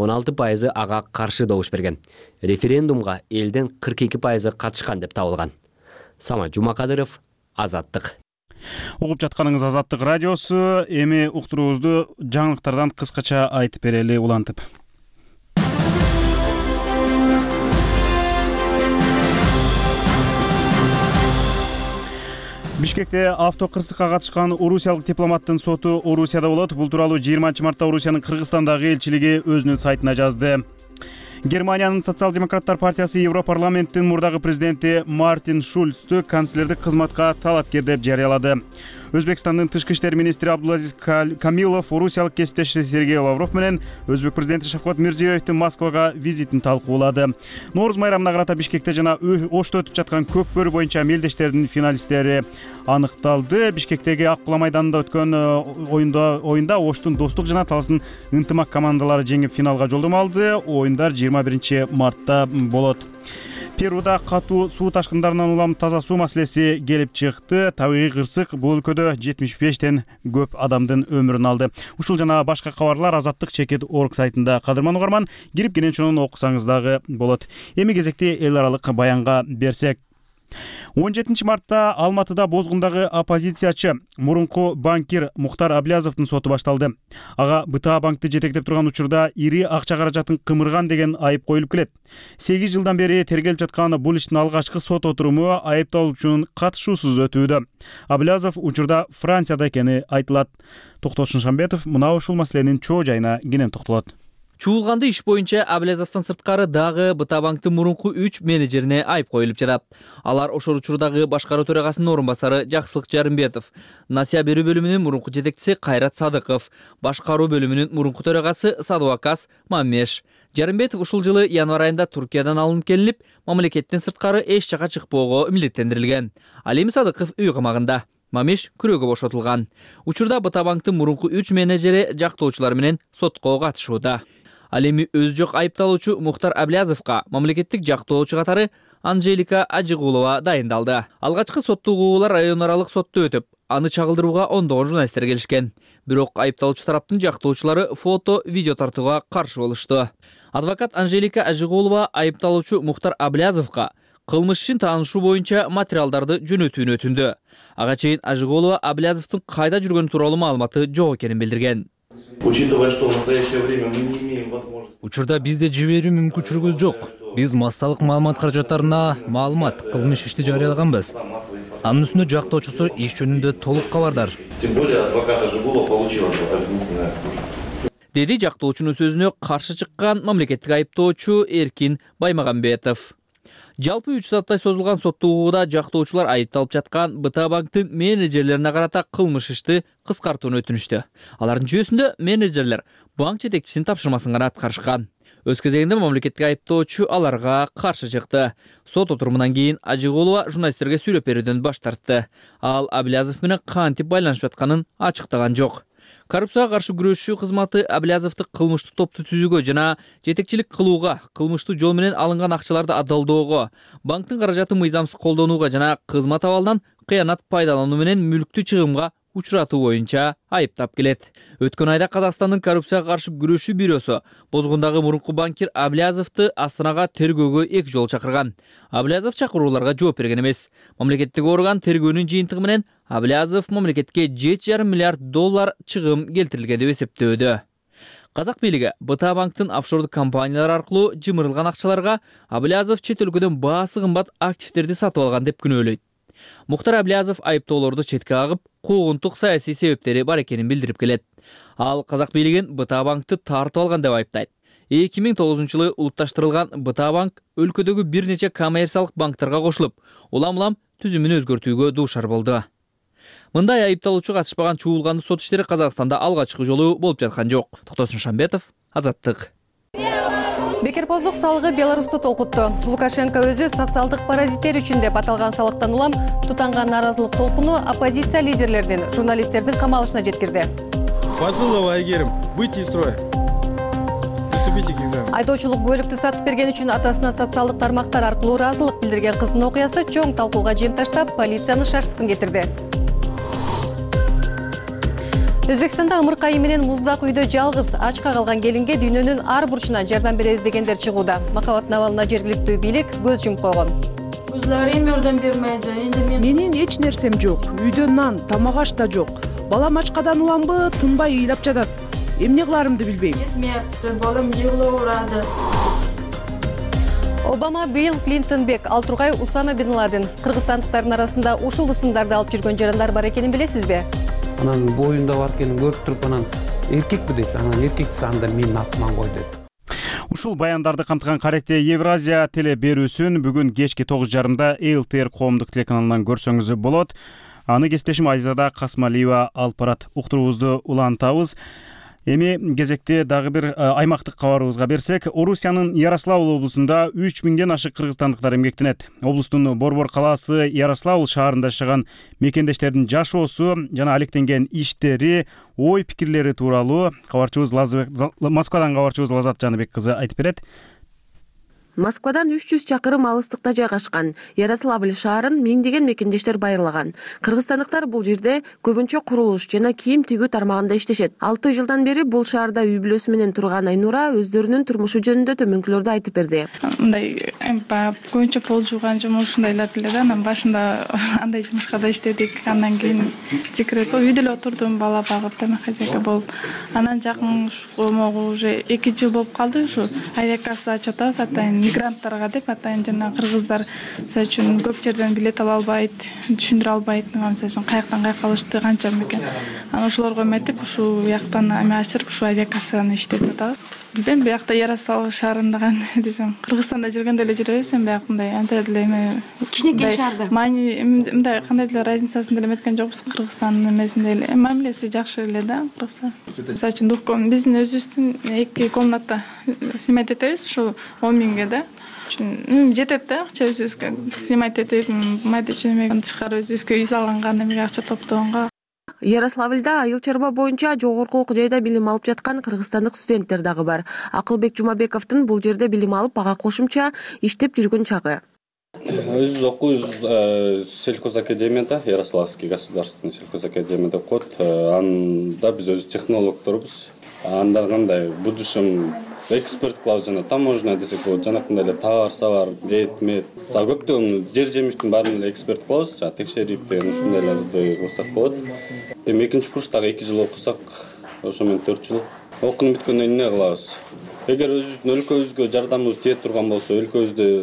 16% ага каршы добуш берген. Референдумга элдин 42% катышкан деп табылган. Самат Жумакадыров, Азаттык. Угуп жатканыңыз Азаттык радиосу. Эми уктуруубузду жаңылыктардан кыскача айтып берели улантып. Бишкекте автокырсыкка катышкан орусиялык дипломаттын соту Орусияда болот. Бул тууралуу 20 мартта Орусиянын Кыргызстандагы элчилиги өзүнүн сайтына жазды. Германиянын социал-демократтар партиясы Европарламенттин мурдагы президенти Мартин Шульцту канцлердик кызматка талапкер деп жарыялады. Өзбекстандын тышкы иштер министри Абдулазиз Камилов орусиялык кесиптеши Сергей Лавров менен өзбек президенти Шавкат Мирзиёевдин Москвага визитин талкуулады. Нооруз майрамына карата Бишкекте жана Ошто өтүп жаткан көкбөрү боюнча мелдештердин финалисттери аныкталды. Бишкектеги Ак Кула майданында өткөн оюнда Оштун Достук жана Таластын Ынтымак командалары жеңип финалга жолдомо алды. Оюндар 21 мартта болот. Перуда катуу суу ташкындарынан улам таза суу маселеси келип чыкты. Табигый кырсык бул өлкөдө 75тен көп адамдын өмүрүн алды. Ушул жана башка кабарлар Азаттык чекит орг сайтында. Кадырман угарман, кирип кенен окусаңыз дагы болот. Эми кезекти эл аралык баянга берсек. 17 мартта Алматыда бозгундагы оппозициячы мурунку банкир Мухтар Аблязовдун соту башталды. Ага БТА банкты жетектеп турган учурда ири акча каражатын кымырган деген айып коюлуп келет. 8 жылдан бери тергелип жаткан бул иштин алгачкы сот отуруму айыпталуучунун катышуусуз өтүүдө. Аблязов учурда Францияда экени айтылат. Токтош Шамбетов мына ушул маселенин чоо жайына кенен токтолот. Чуулганды иш боюнча Абылязовдон сырткары дагы БТА банктын мурунку 3 менеджерине айып коюлуп жатат. Алар ошол учурдагы башкаруу төрагасынын орун басары Жаксылык Жарымбетов, насыя берүү бөлүмүнүн мурунку жетекчиси Кайрат Садыков, башкаруу бөлүмүнүн мурунку төрагасы Садубакас Маммеш. Жарымбетов ушул жылы январь айында Туркиядан алынып келинип, мамлекеттен сырткары эч жака чыкпоого милдеттендирилген. Ал эми Садыков үй камагында. Мамеш күрөөгө бошотулган. Учурда БТА банктын мурунку 3 менеджери жактоочулар менен сотко катышууда. Ал эми өзү жок айыпталуучу Мухтар Аблязовго мамлекеттик жактоочу катары Анжелика Ажыгулова дайындалды. Алгачкы соттук угуулар район аралык сотто өтүп, аны чагылдырууга ондогон журналисттер келишкен. Бирок айыпталуучу тараптын жактоочулары фото, видео тартууга каршы болушту. Адвокат Анжелика Ажыгулова айыпталуучу Мухтар Аблязовго кылмыш ишин таанышуу боюнча материалдарды жөнөтүүнү өтүндү. Ага чейин Ажыгулова Аблязовдун кайда жүргөнү тууралуу маалыматы жок экенин билдирген. Учитывая, что в настоящее время мы не имеем возможности. Учурда бизде жиберүү мүмкүнчүлүгүбүз жок. Биз массалык маалымат каражаттарына маалымат, кылмыш ишти жарыялаганбыз. Анын үстүнө жактоочусу иш жөнүндө толук кабардар. Тем более адвокат Ажыгулова получил обвинительное. Деди жактоочунун сөзүнө каршы чыккан мамлекеттик айыптоочу Эркин Баймагамбетов. Жалпы 3 сааттай созулган соттук угууда жактоочулар айыпталып жаткан БТА банктын менеджерлерине карата кылмыш ишти кыскартууну өтүнүштү. Алардын жүйөсүндө менеджерлер банк жетекчисинин тапшырмасын гана аткарышкан. Өз кезегинде мамлекеттик айыптоочу аларга каршы чыкты. Сот отурумунан кийин Ажыгулова журналисттерге сүйлөп берүүдөн баш тартты. Ал Аблязов менен кантип байланышып жатканын ачыктаган жок. Коррупцияга каршы күрөшүү кызматы Аблязовду кылмыштуу топту түзүүгө жана жетекчилик кылууга, кылмыштуу жол менен алынган акчаларды адалдоого, банктын каражатын мыйзамсыз колдонууга жана кызмат абалынан кыянат пайдалануу менен мүлктү чыгымга учуратуу боюнча айыптап келет. Өткөн айда Казакстандын коррупцияга каршы күрөшүү бюросу Бозгундагы мурунку банкир Аблязовду Астанага тергөөгө 2 жолу чакырган. Аблязов чакырууларга жооп берген эмес. Мамлекеттик орган тергөөнүн жыйынтыгы менен Аблязов мамлекетке $7,5 миллиард чыгым келтирилген деп эсептөөдө. Казак бийлиги БТА банктын офшордук компаниялар аркылуу жымырылган акчаларга Аблязов чет өлкөдөн баасы кымбат активдерди сатып алган деп күнөөлөйт. Мухтар Аблязов айыптоолорду четке кагып, куугунтук саясий себептери бар экенин билдирип келет. Ал Казак бийлигин БТА банкты тартып алган деп айыптайт. 2009-жылы улутташтырылган БТА банк өлкөдөгү бир нече коммерциялык банктарга кошулуп, улам-улам түзүмүн өзгөртүүгө дуушар болду. Мындай айыпталуучу катышпаган чуулганды сот иштери Казакстанда алгачкы жолу болуп жаткан жок. Токтосун Шамбетов, Азаттык. Бекербоздук салыгы Беларусьта толкутту. Лукашенко өзү социалдык паразиттер үчүн деп аталган салыктан улам тутанган наразылык толкуну оппозиция лидерлеринин, журналисттердин камалышына жеткирди. Фазылова Айгерим, выйти из строя. Приступите к экзамену. Айдоочулук бөлүктү сатып берген үчүн атасына социалдык тармактар аркылуу ыраазылык билдирген кыздын окуясы чоң талкууга жем таштап, полициянын шаштысын кетирди. Өзбекстанда ымыркы айы менен муздак үйдө жалгыз ачка калган келинге дүйнөнүн ар бурчунан жардам беребиз дегендер чыгууда. Махаббат абалына жергиликтүү бийлик көз жумуп койгон. Өзлөрү эми жардам бермейди. Энди менин эч нерсем жок. Үйдө нан, тамак аш да жок. Балам ачкадан уламбы, тынбай ыйлап жатат. Эмне кыларымды билбейм. Жетмейапты, балам жыгылып урады. Обама, Билл Клинтон бек, ал тургай Усама бин Ладен. Кыргызстандыктардын арасында ушул ысымдарды алып жүргөн жарандар бар экенин билесизби? Анан боюнда бар экенин көрүп туруп анан эркекпи дейт. Анан эркекти анда менин атыман кой дейт. Ушул баяндарды камтыган Каректе Евразия теле берүүсүн бүгүн кечки 9:30 ЛТР коомдук телеканалынан көрсөңүз болот. Аны кесиптешим Айзада Касмалиева алып барат. Уктуруубузду улантабыз. Эми кезекте дагы бир аймактык кабарыбызга берсек, Орусиянын Ярославль облусунда 3000ден ашык кыргызстандыктар эмгектенет. Облустун Борбор калаасы Ярославль шаарында жашаган мекендештердин жашоосу жана алектенген иштери, ой пикирлери тууралуу Москвадан кабарчыбыз Лазат Жаныбек кызы айтып берет. Москвадан 300 чакырым алыстыкта жайгашкан Ярославль шаарын миңдеген мекендештер байырлаган. Кыргызстандыктар бул жерде көбүнчө курулуш жана кийим тигүү тармагында иштешет. 6 жылдан бери бул шаарда үй бүлөсү менен турган Айнура өздөрүнүн турмушу жөнүндө төмөнкүлөрдү айтып берди. Мындай көбүнчө пол жууган жумуш ушундайлар эле да. Анан башында андай жумушка да иштедик. Андан кийин декрет үйдө эле отурдум, бала багып, тамак хозяйка болуп. Анан жакын могу уже 2 жыл болуп калды. Ушу Айрекасы ачып атабыз, атайын мигранттарга деп атайын, жана кыргыздар мисалы үчүн көп жерден билет ала албайт, түшүндүрө албайт, мисалы үчүн каяктан каяка алышты, канча экен. Анан ошолорго эметип ушул жактан эме ачырып, ушу авиакассаны иштетип атабыз. Билбейм, биякта Ярославль шаарында десем, Кыргызстанда жүргөндө эле жүрөбүз, биyak мындай анча деле эме кичинекей шаарда. Мындай кандай деле разницасын деле эметкен жокпуз. Кыргызстандын эмесинде эле мамилеси жакшы эле да, кыргыздар. Мисалы үчүн духком биздин өзүбүздүн 2 комната снимать этебиз, ушул 10 миңге да. Жетет да, акча өзүбүзгө снимать этип, майда чөмөгөн тышкары өзүбүзгө үй салганга, эмеге акча топтогонго. Ярославльда айыл чарба боюнча жогорку окуу жайда билим алып жаткан кыргызстандык студенттер дагы бар. Акылбек Жумабековдун бул жерде билим алып, ага кошумча иштеп жүргөн чагы. Өзүбүз окуйбуз сельхозакадемияда, Ярославский государственный сельхозакадемияда окуйт. Анда биз өзү технологдорбуз. Анда кандай будущем эксперт кылабыз, жана таможня десек болот, жанакындай эле товар, мед. Көптөгөн жер жемиштин баарын эле эксперт кылабыз, текшерип деген ушундайларды кылсак болот. Эми 2-курстагы 2 жыл окусак, ошо менен 4 жыл. Окуунуп бүткөндөн кийин эмне кылабыз? Эгер өзүбүздүн өлкөбүзгө жардамыбыз тие турган болсо, өлкөбүздө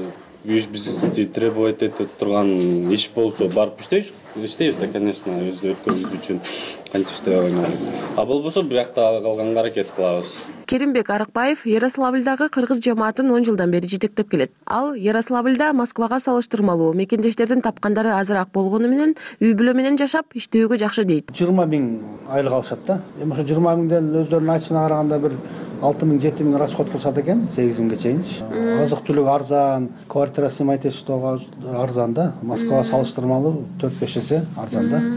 бизди требовать этип турган иш болсо, барып иштейбиз да, конечно, өзү өлкөбүз үчүн канча иштей алган. А болбосо биякта калганга аракет кылабыз. Керимбек Арыкбаев Ярославльдагы кыргыз жамаатын 10 жылдан бери жетектеп келет. Ал Ярославльда Москвага салыштырмалуу мекендештердин тапкандары азыраак болгону менен үй бүлө менен жашап иштөөгө жакшы дейт. 20 миң айлык алышат да. Эми ошо 20 миңден өздөрүнүн айтышына караганда бир 6 миң 7 миң расход кылышат экен, 8 миңге чейинчи. Азык түлүк арзан, квартира снимать этүүгө арзан да. Москвага салыштырмалуу 4-5 эсе арзан да.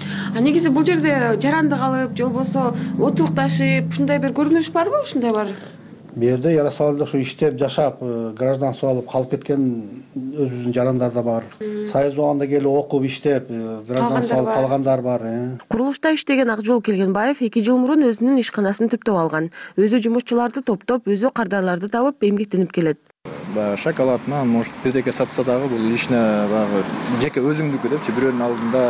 А негизи бул жерде жарандык алып, же болбосо отурукташып, ушундай бир көрүнүш барбы? Ушундай бар. Бу жерде Ярославльда ушу иштеп, жашап, гражданство алып калып кеткен өзүбүздүн жарандар да бар. Союз убагында келип окуп, иштеп, гражданство алып калгандар бар. Курулушта иштеген Акжол Келгенбаев 2 жыл мурун өзүнүн ишканасын түптөп алган. Өзү жумушчуларды топтоп, өзү кардарларды табып, эмгектенип келет. Шоколад, может, бирдеке сатса дагы бул личный багы жеке өзүңдүкү депчи, бирөөнүн алдында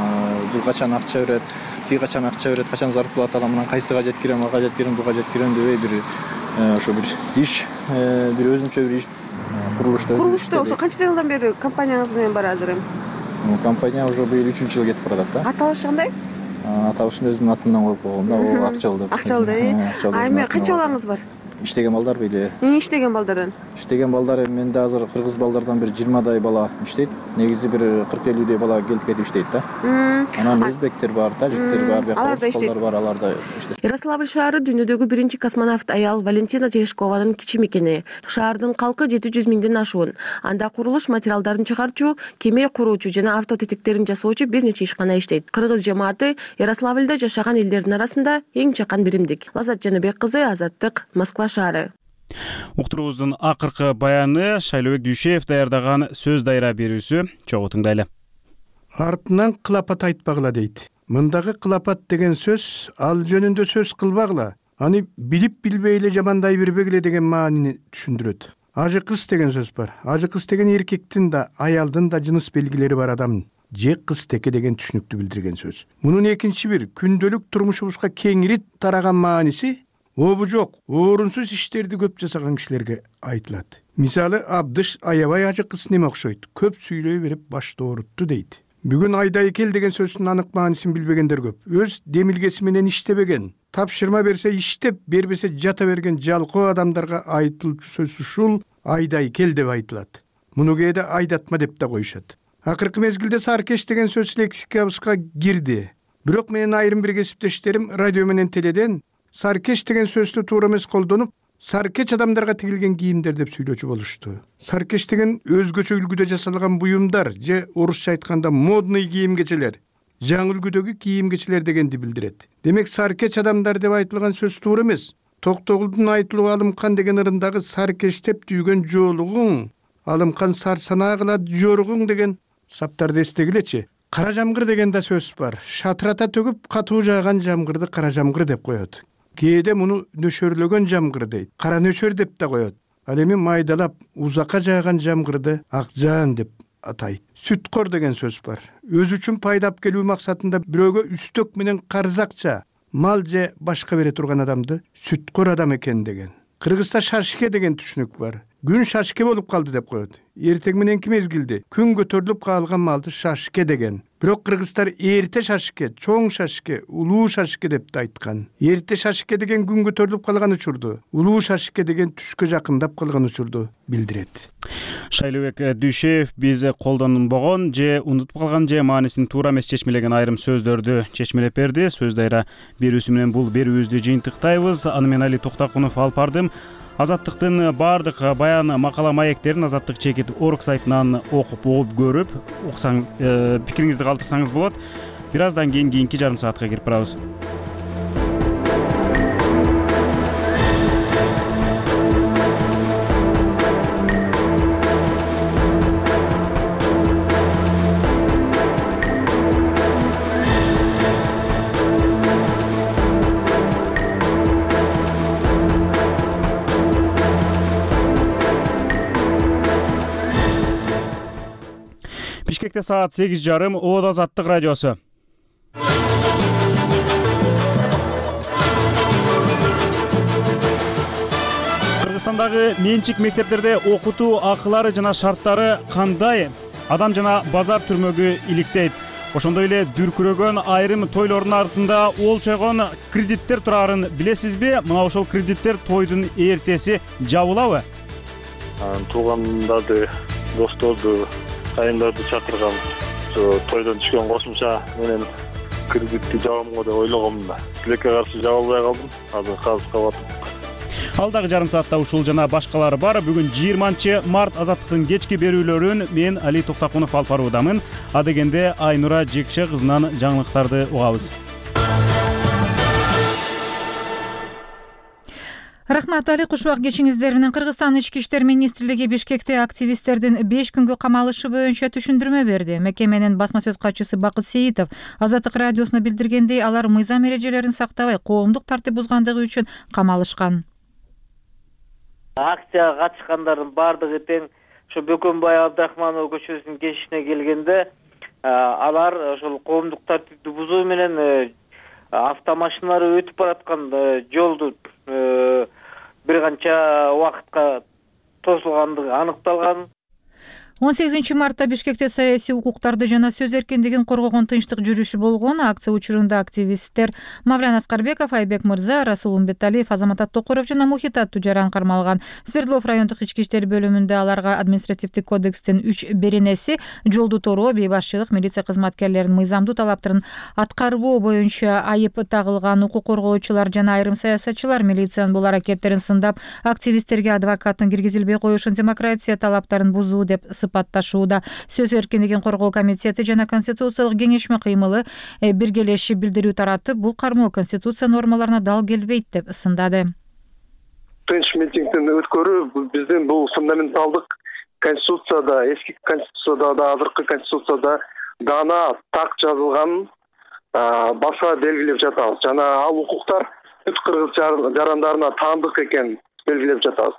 бул качан акча берет, тиги качан акча берет, качан зарплата алам, анан кайсыга жеткирем, ага жеткирем, буга жеткирем дебей бир ошо бир иш, бир өзүнчө бир иш Курулушта ошо канча жылдан бери компанияңыз менен бар азыр эми? Компания уже быйыл 3-жыл кетип баратат да. Аталышы кандай? Аталышын өзүмдүн атымдан коюп койгом да, ол Акжол деп. Акжол деп. А эми канча балаңыз бар? Иштеген балдар беле. Иштеген балдардан? Иштеген балдар менде азыр кыргыз балдардан бир 20дай бала иштейт. Негизи бир 40-50дай бала келип кетип иштейт да. Анан өзбектер бар, тажиктер бар, балдар бар, алар да иштейт. Ярославль шаары дүйнөдөгү биринчи космонавт аял Валентина Терешкованын кичи мекени. Шаардын калкы 700 миңден ашуун. Анда курулуш материалдарын чыгарчу, кеме куруучу жана автотетектерин жасоочу бир нече ишкана иштейт. Кыргыз жамааты Ярославльда жашаган элдердин арасында эң чакан биримдик. Лазат Жаныбек кызы, Азаттык, Москва шаары. Уктуруубуздун акыркы баяны Шайлообек Дүйшеев даярдаган сөз дайра берүүсү. Чогуу тыңдайлы. Артынан кылапат айтпагыла дейт. Мындагы кылапат деген сөз ал жөнүндө сөз кылбагыла. Аны билип билбей эле жамандай бербегиле деген маанини түшүндүрөт. Ажы кыз деген сөз бар. Ажы кыз деген эркектин да, аялдын да жыныс белгилери бар адам. Же кыз теке деген түшүнүктү билдирген сөз. Мунун экинчи бир күндөлүк турмушубузга кеңири тараган мааниси обу жок, орунсуз иштерди көп жасаган кишилерге айтылат. Мисалы, Абдыш аябай ажы кыз неме окшойт, көп сүйлөй берип башты оорутту дейт. Бүгүн айдай кел деген сөздүн анык маанисин билбегендер көп. Өз демилгеси менен иштебеген, тапшырма берсе иштеп, бербесе жата берген жалкоо адамдарга айтылчу сөз ушул айдай кел деп айтылат. Муну кээде айдатма деп да коюшат. Акыркы мезгилде саркеш деген сөз лексикабызга кирди. Бирок менин айрым бир кесиптештерим радио менен теледен саркеш деген сөздү туура эмес колдонуп, саркеч адамдарга тигилген кийимдер деп сүйлөчү болушту. Саркеш деген өзгөчө үлгүдө жасалган буюмдар же орусча айтканда модный кийим-кечелер, жаңы үлгүдөгү кийим-кечелер дегенди билдирет. Демек саркеч адамдар деп айтылган сөз туура эмес. Токтогулдун айтылуу Алымкан деген ырындагы саркештеп түйгөн жоолугуң, Алымкан сарсанаа кылат жоругуң деген саптарды эстегилечи. Кара жамгыр деген да сөз бар. Шатырата төгүп катуу жааган жамгырды кара жамгыр деп коет. Кээде муну нөшөрлөгөн жамгыр дейт. Кара нөшөр деп да коет. Ал эми майдалап узакка жааган жамгырды акжаан деп атайт. Сүткор деген сөз бар. Өзү үчүн пайдап келүү максатында бирөөгө үстөк менен карзакча мал же башка бере турган адамды сүткор адам экен деген. Кыргызда шашке деген түшүнүк бар. күн шашке болуп калды деп коет. Эртең мененки мезгилде күн көтөрүлүп калган малды шашке деген. Бирок кыргыздар эрте шашке, чоң шашке, улуу шашке деп айткан. Эрте шашке деген күн көтөрүлүп калган учурду, улуу шашке деген түшкө жакындап калган учурду билдирет. Шайлообек Дүйшеев биз колдонбогон же унутуп калган же маанисин туура эмес чечмелеген айрым сөздөрдү чечмелеп берди. Сөз дайра берүүсү менен бул берүүбүздү жыйынтыктайбыз. Аны мен Али Токтакунов алып бардым. Азаттыктын баардык баян макала маектерин Азаттык чекит орг сайтынан окуп угуп көрүп, пикириңизди калтырсаңыз болот. Бир аздан кийин кийинки жарым саатка кирип барабыз. Бишкекте саат 8:30. Оот Азаттык радиосу. Кыргызстандагы менчик мектептерде окутуу акылары жана шарттары кандай? Адам жана базар түрмөгү иликтейт. Ошондой эле дүркүрөгөн айрым тойлордун артында олчойгон кредиттер турарын билесизби? Мына ошол кредиттер тойдун эртеси жабылабы? Туугандарды, досторду, кайындарды чакыргам. Тойдон түшкөн кошумча менен кредитти жабамго деп ойлогом да. Тилекке каршы жаба албай калдым. Азыр казыкка батып. Алдагы жарым саатта ушул жана башкалары бар. Бүгүн 20 март Азаттыктын кечки берүүлөрүн мен Али Токтакунов алып баруудамын. Адегенде Айнура Жекше кызынан жаңылыктарды угабыз. Рахмат, Али. Кушубак кечиңиздер менен. Кыргызстан ички иштер министрлиги Бишкекте активисттердин 5 күнгө камалышы боюнча түшүндүрмө берди. Мекеменин басма сөз катчысы Бакыт Сейитов Азаттык радиосуна билдиргендей, алар мыйзам эрежелерин сактабай, коомдук тартип бузгандыгы үчүн камалышкан. Акцияга катышкандардын баардыгы тең ошо Бөкөнбай Абдрахманов көчөсүнүн кешишине келгенде алар ошол коомдук тартипти бузуу менен автомашиналар өтүп бараткан жолду бир канча убакытка тосулгандыгы аныкталган. 18 мартта Бишкекте саясий укуктарды жана сөз эркиндигин коргогон тынчтык жүрүшү болгон. Акция учурунда активисттер Мавлян Аскарбеков, Айбек Мырза, Расул Умбеталиев, Азамат Аттокуров жана Мухит Аттужаран кармалган. Свердлов райондук ички иштер бөлүмүндө аларга административдик кодекстин 3 беренеси жолду тороо, бейбашчылык, милиция кызматкерлеринин мыйзамдуу талаптарын аткарбоо боюнча айып тагылган. Укук коргоочулар жана айрым саясатчылар милициянын бул аракеттерин сындап, активисттерге адвокаттын киргизилбей коюшун, демократия талаптарын бузуу деп сыпатташууда. Сөз эркиндигин коргоо комитети жана конституциялык кеңешме кыймылы биргелешип билдирүү таратып, бул кармоо конституция нормаларына дал келбейт деп сындады. Тынч митингдин өткөрүү биздин бул фундаменталдык конституцияда, эски конституцияда да, азыркы конституцияда дана так жазылган баса белгилеп жатабыз. Жана ал укуктар бүт кыргыз жарандарына таандык экенин белгилеп жатабыз.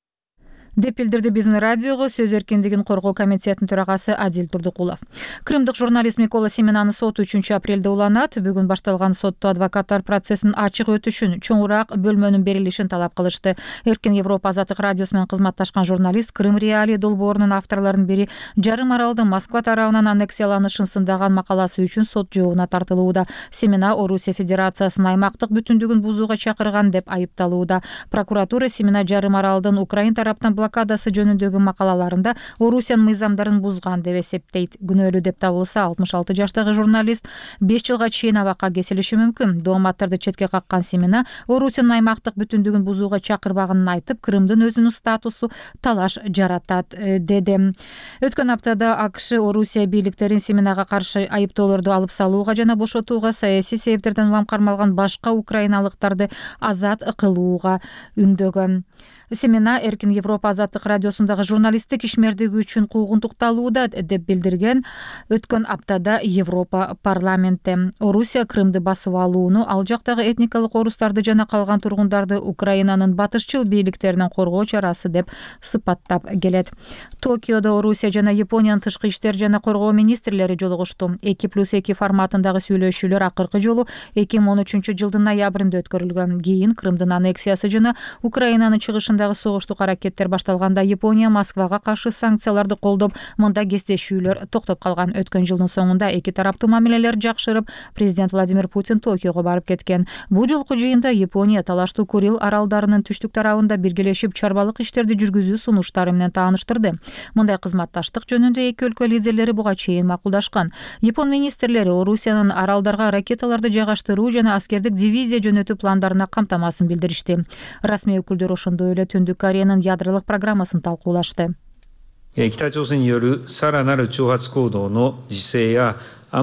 деп билдирди биздин радиого сөз эркиндигин коргоо комитетинин төрагасы Адил Турдукулов. Крымдык журналист Микола Семенаны сот 3 апрелде уланат. Бүгүн башталган сотто адвокаттар процесстин ачык өтүшүн, чоңураак бөлмөнүн берилишин талап кылышты. Эркин Европа Азаттык радиосу менен кызматташкан журналист Крым Реалии долбоорунун авторлорунун бири жарым аралдын Москва тарабынан аннексияланышын сындаган макаласы үчүн сот жообуна тартылууда. Семена Орусия Федерациясынын аймактык бүтүндүгүн бузууга чакырган деп айыпталууда. Прокуратура Семена жарым аралдын Украин тараптан блокадасы жөнүндөгү макалаларында Орусиянын мыйзамдарын бузган деп эсептейт. Күнөөлүү деп табылса 66 жаштагы журналист 5 жылга чейин абакка кесилиши мүмкүн. Дооматтарды четке каккан Семена Орусиянын аймактык бүтүндүгүн бузууга чакырбаганын айтып, Крымдын өзүнүн статусу талаш жаратат деди. Өткөн аптада АКШ Орусия бийликтерин Семенага каршы айыптоолорду алып салууга жана бошотууга, саясий себептерден улам кармалган башка украиналыктарды азат кылууга үндөгөн. Семена Эркин Европа Азаттык радиосундагы журналисттик ишмердиги үчүн куугунтукталууда деп билдирген. Өткөн аптада Европа парламенти Орусия Крымды басып алууну, ал жактагы этникалык орустарды жана калган тургундарды Украинанын батышчыл бийликтеринен коргоо чарасы деп сыпаттап келет. Токиодо Орусия жана Япониянын тышкы иштер жана коргоо министрлери жолугушту. 2+2 форматындагы сүйлөшүүлөр акыркы жолу 2013 жылдын ноябрында өткөрүлгөн. Кийин Крымдын аннексиясы жана Украинанын чыгышында арасындагы согуштук аракеттер башталганда Япония Москвага каршы санкцияларды колдоп, мында кестешүүлөр токтоп калган. Өткөн жылдын соңунда эки тараптуу мамилелер жакшырып, президент Владимир Путин Токиого барып кеткен. Бул жолку жыйында Япония талаштуу Курил аралдарынын түштүк тарабында биргелешип чарбалык иштерди жүргүзүү сунуштары менен тааныштырды. Мындай кызматташтык жөнүндө эки өлкө лидерлери буга чейин макулдашкан. Япон министрлери Орусиянын аралдарга ракеталарды жайгаштыруу жана аскердик дивизия жөнөтүү пландарына камтамасын билдиришти. Расмий өкүлдөр ошондой эле Түндүк Кореянын ядролук программасын талкуулашты. 北朝鮮によるさらなる挑発行動の自制や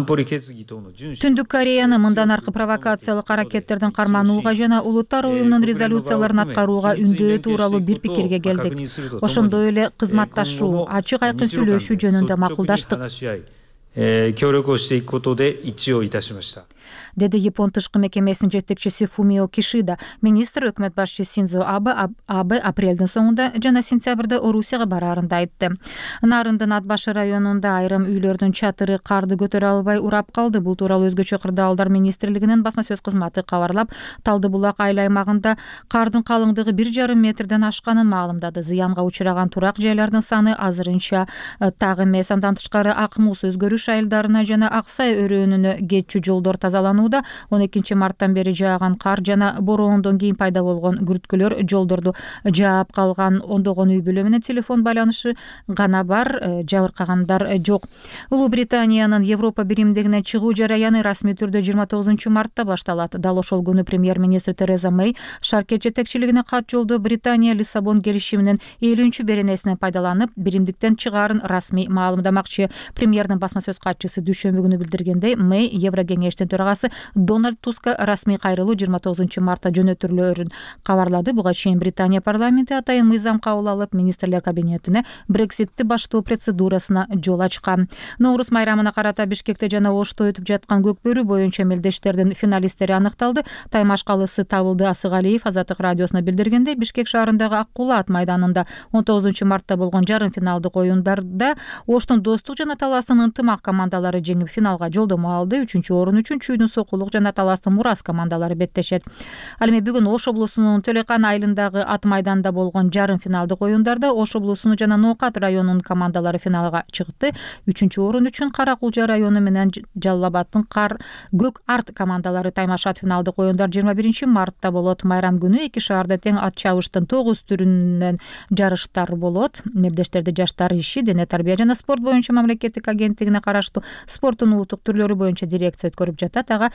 Түндүк Кореяны мындан аркы провокациялык аракеттердин карманууга жана улуттар уюмунун резолюцияларын аткарууга үндөө тууралуу бир пикирге келдик. Ошондой эле кызматташуу, ачык айкын сүйлөшүү жөнүндө макулдаштык. 協力をしていくことで一致をいたしました。 деди Япон тышкы мекемесинин жетекчиси Фумио Кишида. Министр өкмөт башчысы Синдзо Абе апрелдин соңунда жана сентябрда Орусияга бараарында айтты. Нарындын Атбашы районунда айрым үйлөрдүн чатыры карды көтөрө албай урап калды. Бул тууралуу өзгөчө кырдаалдар министрлигинин басма сөз кызматы кабарлап, Талды булак айыл аймагында кардын калыңдыгы 1,5 метрден ашканын маалымдады. Зыянга учураган турак жайлардын саны азырынча так эмес. Андан тышкары Ак Мус өзгөрүш айылдарына жана Аксай өрөөнүнө кетчү жолдор тазаланууда. 12 марттан бери жааган кар жана бороондон кийин пайда болгон күрүткүлөр жолдорду жаап калган. Ондогон үй бүлө менен телефон байланышы гана бар, жабыркагандар жок. Улуу Британиянын Европа биримдигинен чыгуу жараяны расмий түрдө 29 мартта башталат. Дал ошол күнү премьер-министр Тереза Мэй шаркет жетекчилигине кат жолдоо Британия Лиссабон келишиминин 50 беренесинен пайдаланып, биримдиктен чыгаарын расмий маалымдамакчы. Премьердин басма сөз катчысы дүйшөмбү күнү билдиргендей, Мэй Евро кеңештин төрагасы Дональд Туска расмий кайрылуу 29 мартта жөнөтүлөөрүн кабарлады. Буга чейин Британия парламенти атайын мыйзам кабыл алып, министрлер кабинетине Брекситти баштоо процедурасына жол ачкан. Ноорус майрамына карата Бишкекте жана Ошто өтүп жаткан көкбөрү боюнча мелдештердин финалисттери аныкталды. Таймаш калысы табылды. Асыгалиев Азаттык радиосуна билдиргендей, Бишкек шаарындагы Ак Кулаат майданында 19 мартта болгон жарым финалдык оюндарда Оштун Достук жана Таластын Ынтымак командалары жеңип финалга жолдомо алды. 3-орун үчүн Чүйдүн Сокулук жана Таластын Мурас командалары беттешет. Ал эми бүгүн Ош облусунун Төлекан айылындагы ат майданда болгон жарым финалдык оюндарда Ош облусунун жана Ноокат районунун командалары финалга чыкты. 3-орун үчүн Каракулча району менен Жалал-Абадтын Көк Арт командалары таймашат. Финалдык оюндар 21 мартта болот. Майрам күнү эки шаарда тең ат чабыштын 9 түрүнөн жарыштар болот. Мелдештерде жаштар иши, дене тарбия жана спорт боюнча мамлекеттик агенттигине караштуу спорттун улуттук түрлөрү боюнча дирекция өткөрүп жатат. Ага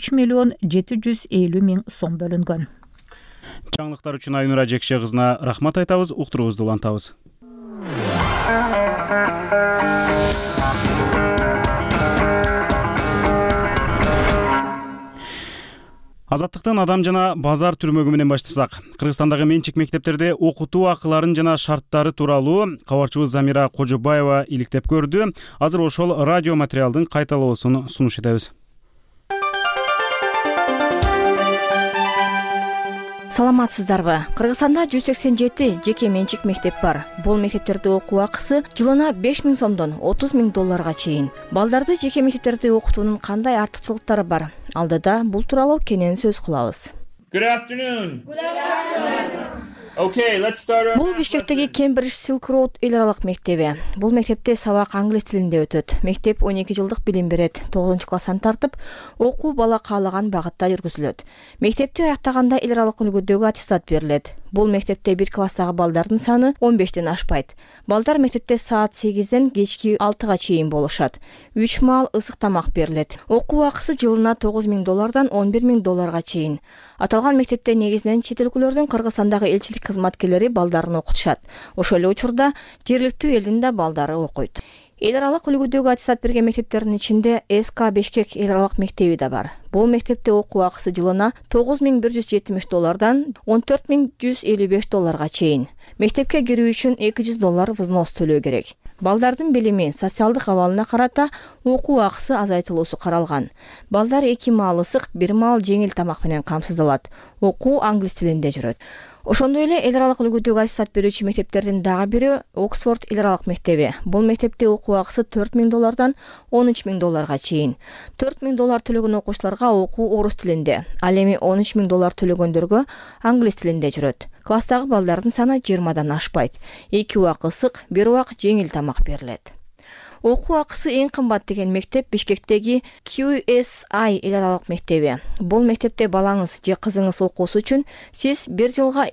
3,750,000 сом бөлүнгөн. Жаңылыктар үчүн Айнура Жекше кызына рахмат айтабыз, уктуруубузду улантабыз. Азаттыктын адам жана базар түрмөгү менен баштасак. Кыргызстандагы менчик мектептерде окутуу акыларын жана шарттары тууралуу кабарчыбыз Замира Кожобаева иликтеп көрдү. Азыр ошол радио материалдын кайталоосун сунуш этебиз. Саламатсыздарбы? Кыргызстанда 187 жеке менчик мектеп бар. Бул мектептерде окуу акысы жылына 5.000 сомдон 30.000 долларга чейин. Балдарды жеке мектептерде окутуунун кандай артыкчылыктары бар? Алдыда бул тууралуу кенен сөз кылабыз. Бул Бишкектеги Кембридж Silk Road эл аралык мектеби. Бул мектепте сабак англис тилинде өтөт. Мектеп 12 жылдык билим берет. 9-класстан тартып, окуу бала каалаган багытта жүргүзүлөт. Мектепти аяктаганда эл аралык үлгүдөгү аттестат берилет. Бул мектепте 1 класстагы балдардын саны 15ден ашпайт. Балдар мектепте саат 8ден кечки 6га чейин болушат. 3 маал ысык тамак берилет. Окуу акысы жылына 9.000 доллардан 11.000 долларга чейин. Аталган мектепте негизинен чет өлкөлөрдүн Кыргызстандагы элчилик кызматкерлери балдарын окутушат. Ошол эле учурда жергиликтүү элдин да балдары окуйт. Эл аралык үлгүдөгү аттестат берген мектептердин ичинде СК Бишкек эл аралык мектеби да бар. Бул мектепте окуу акысы жылына 9.170 доллардан 14.155 долларга чейин. Мектепке кирүү үчүн 200 доллар взнос төлөө керек. Балдардын билими, социалдык абалына карата окуу акысы азайтылуусу каралган. Балдар 2 маал ысык, 1 маал жеңил тамак менен камсыздалат. Окуу англис тилинде жүрөт. Ошондой эле эл аралык үлгүдөгү аттестат берүүчү мектептердин дагы бири Оксфорд эл аралык мектеби. Бул мектепте окуу акысы $4,000 $13,000 чейин. $4,000 төлөгөн окуучуларга окуу орус тилинде, ал эми $13,000 төлөгөндөргө англис тилинде жүрөт. Класстагы балдардын саны 20-дан ашпайт. 2 убак ысык, 1 убак жеңил тамак берилет. Окуу акысы эң кымбат деген мектеп Бишкектеги QSI эл аралык мектеби. Бул мектепте балаңыз же кызыңыз окуусу үчүн сиз 1 жылга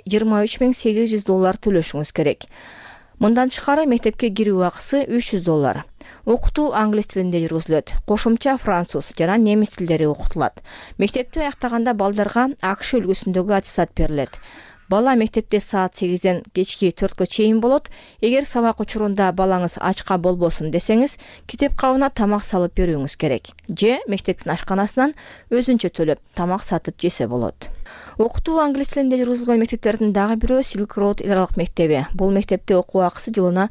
$23,800 төлөшүңүз керек. Мындан тышкары мектепке кирүү акысы $300. Окутуу англис тилинде жүргүзүлөт. Кошумча француз жана немис тилдери окутулат. Мектепти аяктаганда балдарга АКШ үлгүсүндөгү аттестат берилет. Бала мектепте саат 8-ден кечки 4-кө чейин болот. Эгер сабак учурунда балаңыз ачка болбосун десеңиз, китеп кабына тамак салып берүүңүз керек. Же мектептин ашканасынан өзүнчө төлөп тамак сатып жесе болот. Окутуу англис тилинде жүргүзүлгөн мектептердин дагы бирөө Silk Road эл аралык мектеби. Бул мектепте окуу акысы жылына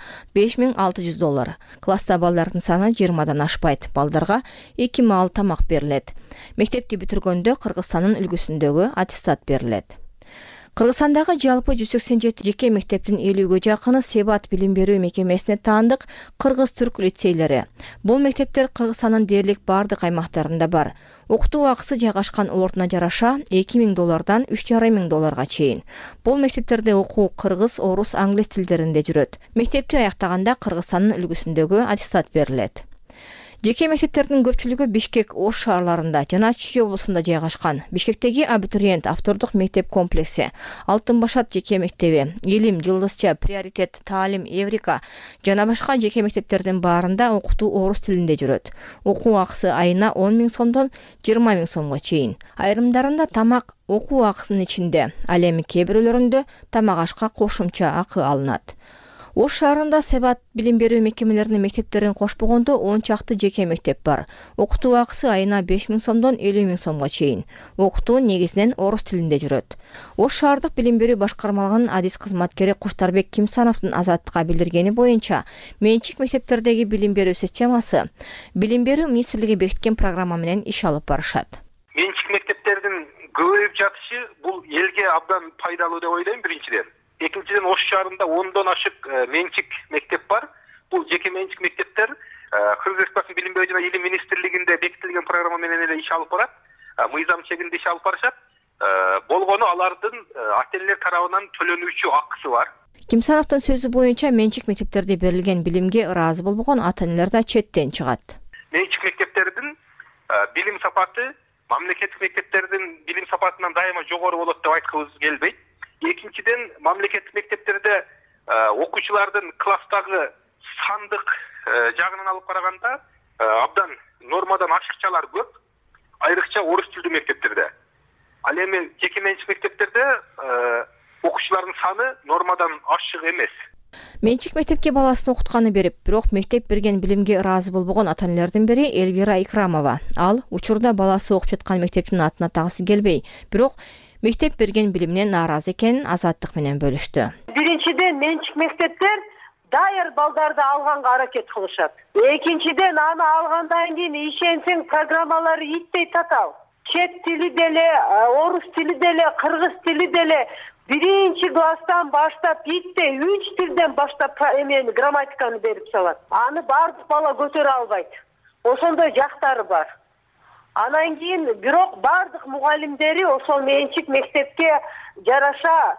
$5,600. Класста балдардын саны 20-дан ашпайт. Балдарга 2 маал тамак берилет. Мектепти бүтүргөндө Кыргызстандын үлгүсүндөгү аттестат берилет. Кыргызстандагы жалпы 187 жеке мектептин 50-гө жакыны Себат билим берүү мекемесине таандык кыргыз-түрк лицейлери. Бул мектептер Кыргызстандын дээрлик бардык аймактарында бар. Окутуу акысы жайгашкан ордуна жараша $2,000 $3,500 чейин. Бул мектептерде окуу кыргыз, орус, англис тилдеринде жүрөт. Мектепти аяктаганда Кыргызстандын үлгүсүндөгү аттестат берилет. Жеке мектептердин көпчүлүгү Бишкек, Ош шаарларында жана Чүй облусунда жайгашкан. Бишкектеги абитуриент автордук мектеп комплекси, Алтын Башат жеке мектеби, Илим, Жылдызча, Приоритет, Таалим, Эврика жана башка жеке мектептердин баарында окутуу орус тилинде жүрөт. Окуу акысы айына $10,000 $20,000 чейин. Айрымдарында тамак окуу акысынын ичинде, ал эми кээ бирөөлөрүндө тамак ашка кошумча акы алынат. Ош шаарында Себат билим берүү мекемелеринин мектептерин кошпогондо 10 чакты жеке мектеп бар. Окутуу акысы айына $5,000 $50,000 чейин. Окутуу негизинен орус тилинде жүрөт. Ош шаардык билим берүү башкармалыгынын адис кызматкери Куштарбек Кимсановдун Азаттыкка билдиргени боюнча, менчик мектептердеги билим берүү системасы билим берүү министрлиги бекиткен программа менен иш алып барышат. Менчик мектептердин көбөйүп жатышы бул элге абдан пайдалуу деп ойлойм биринчиден. Экинчиден Ош шаарында 10дон ашык менчик мектеп бар. Бул жеке менчик мектептер Кыргыз Республикасынын билим берүү жана илим министрлигинде бекитилген программа менен эле иш алып барат. Мыйзам чегинде иш алып барышат. Болгону алардын ата-энелер тарабынан төлөнүүчү акысы бар. Кимсановдун сөзү боюнча менчик мектептерде берилген билимге ыраазы болбогон ата-энелер да четтен чыгат. Менчик мектептердин билим сапаты мамлекеттик мектептердин билим сапатынан дайыма жогору болот деп айткыбыз келбейт. Экинчиден мамлекеттик мектептерде окуучулардын класстагы сандык жагынан алып караганда абдан нормадан ашыкчалар көп, айрыкча орус тилдүү мектептерде. Ал эми жеке менчик мектептерде окуучулардын саны нормадан ашык эмес. Менчик мектепке баласын окутканы берип, бирок мектеп берген билимге ыраазы болбогон ата-энелердин бири Элвира Икрамова. Ал учурда баласы окуп жаткан мектептин атын атагысы келбей, бирок мектеп берген билиминен нааразы экенин Азаттык менен бөлүштү. Биринчиден менчик мектептер даяр балдарды алганга аракет кылышат. Экинчиден аны алгандан кийин ишенсең программалары иттей татал. Чет тили деле, орус тили деле, кыргыз тили деле биринчи класстан баштап иттей 3 тилден баштап грамматиканы берип салат. Аны бардык бала көтөрө албайт. Ошондой жактары бар. Анан кийин бирок бардык мугалимдери ошол менчик мектепке жараша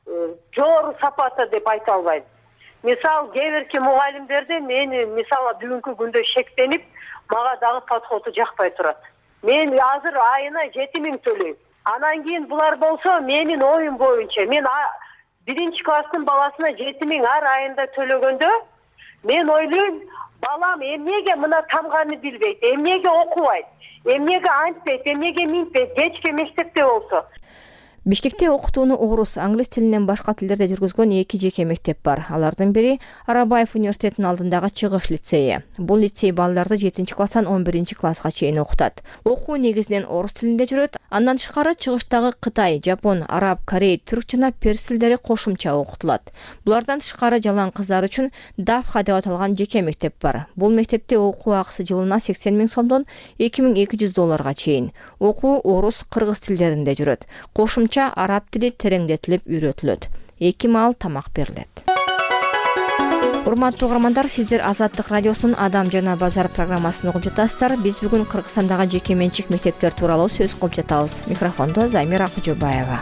жогору сапатта деп айта албайм. Мисал, кээ бирки мугалимдерде мени мисалы бүгүнкү күндө шектенип, мага дагы подходу жакпай турат. Мен азыр айына 7,000 төлөйм. Анан кийин булар болсо менин оюм боюнча мен биринчи класстын баласына 7,000 ар айында төлөгөндө мен ойлойм, балам эмнеге мына тамганы билбейт, эмнеге окубайт, эмнеге антпейт, эмнеге минтпейт, кечке мектепте болсо. Бишкекте окутууну орус, англис тилинен башка тилдерде жүргүзгөн 2 жеке мектеп бар. Алардын бири Арабаев университетинин алдындагы Чыгыш лицейи. Бул лицей балдарды 7-класстан 11-класска чейин окутат. Окуу негизинен орус тилинде жүрөт. Андан тышкары Чыгыштагы Кытай, Жапон, Араб, Корей, түрк жана перс тилдери кошумча окутулат. Булардан тышкары жалаң кыздар үчүн Давха деп аталган жеке мектеп бар. Бул мектепте окуу акысы жылына $80,000 $2,200 чейин. Окуу орус, кыргыз тилдеринде жүрөт. Кошумча кошумча араб тили тереңдетилип үйрөтүлөт. 2 маал тамак берилет. Урматтуу угармандар, сиздер Азаттык радиосунун Адам жана базар программасын угуп жатасыздар. Биз бүгүн Кыргызстандагы жеке менчик мектептер тууралуу сөз кылып жатабыз. Микрофондо Замира Кожобаева.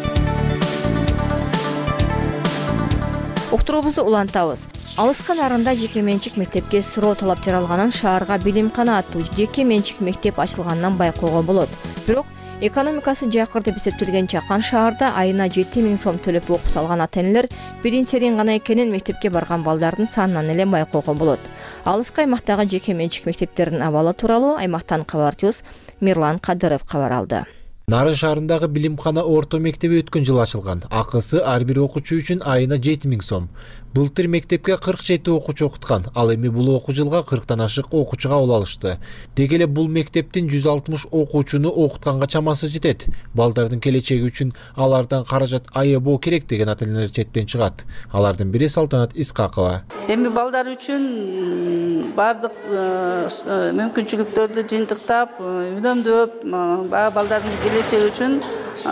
Уктуруубузду улантабыз. Алыскы нарында жеке менчик мектепке суроо талап жаралганын, шаарга Билимкана аттуу жеке менчик мектеп ачылганынан байкоого болот. Бирок экономикасы жакыр деп эсептелген Чакан шаарда айына 7000 сом төлөп окута алган ата-энелер бирин серин гана экенин мектепке барган балдардын санынан эле байкоого болот. Алыскы аймактагы жеке менчик мектептердин абалы тууралуу аймактан кабарчыбыз Мирлан Кадыров кабар алды. Нарын шаарындагы Билимкана орто мектеби өткөн жылы ачылган. Акысы ар бир окуучу үчүн айына 7000 сом. Былтыр мектепке 47 окуучу окуткан. Ал эми бул окуу жылга 40тан ашык окуучуга кабыл алышты. Деги эле бул мектептин 160 окуучуну окутканга чамасы жетет. Балдардын келечеги үчүн алардан каражат аябоо керек деген ата-энелер четтен чыгат. Алардын бири Салтанат Искакова. Эми балдар үчүн бардык мүмкүнчүлүктөрдү жыйынтыктап, үнөмдөп, балдардын келечеги үчүн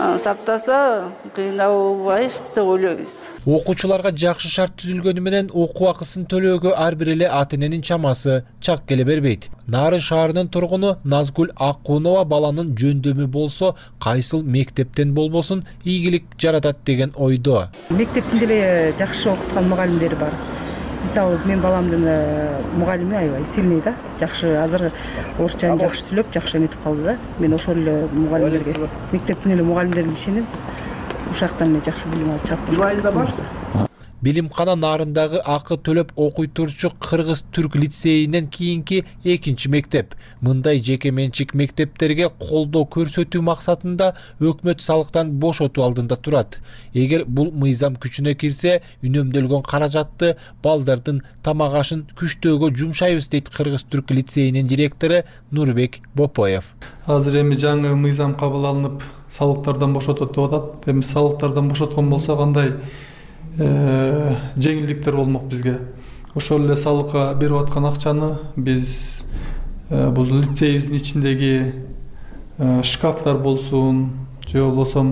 сактаса кыйналбайбыз деп ойлойбуз. Окуучуларга жакшы шарт түзүлгөнү менен окуу акысын төлөөгө ар бир эле ата-эненин чамасы чак келе бербейт. Нарын шаарынын тургуну Назгүл Аккунова баланын жөндөмү болсо, кайсыл мектептен болбосун ийгилик жаратат деген ойдо. Мектептин деле жакшы окуткан мугалимдери бар. Мисалы, мен баламдын мугалими аябай сильный да, жакшы азыр орусчаны жакшы сүйлөп, жакшы эметип калды да. Мен ошол эле мугалимдерге, мектептин эле мугалимдерине ишенип, ушактан эле жакшы билим алып чыгып. Билимкана нарындагы акы төлөп окуй турчу Кыргыз-Түрк лицейинен кийинки экинчи мектеп. Мындай жеке менчик мектептерге колдоо көрсөтүү максатында өкмөт салыктан бошотуу алдында турат. Эгер бул мыйзам күчүнө кирсе, үнөмдөлгөн каражатты балдардын тамак ашын күчтөөгө жумшайбыз дейт Кыргыз-Түрк лицейинин директору Нурбек Бопоев. Азыр эми жаңы мыйзам кабыл алынып, салыктардан бошотот деп атат. Эми салыктардан бошоткон болсо кандай жеңилдиктер болмок бизге. Ошол эле салыкка берип аткан акчаны биз бул лицейибиздин ичиндеги шкафтар болсун, же болбосо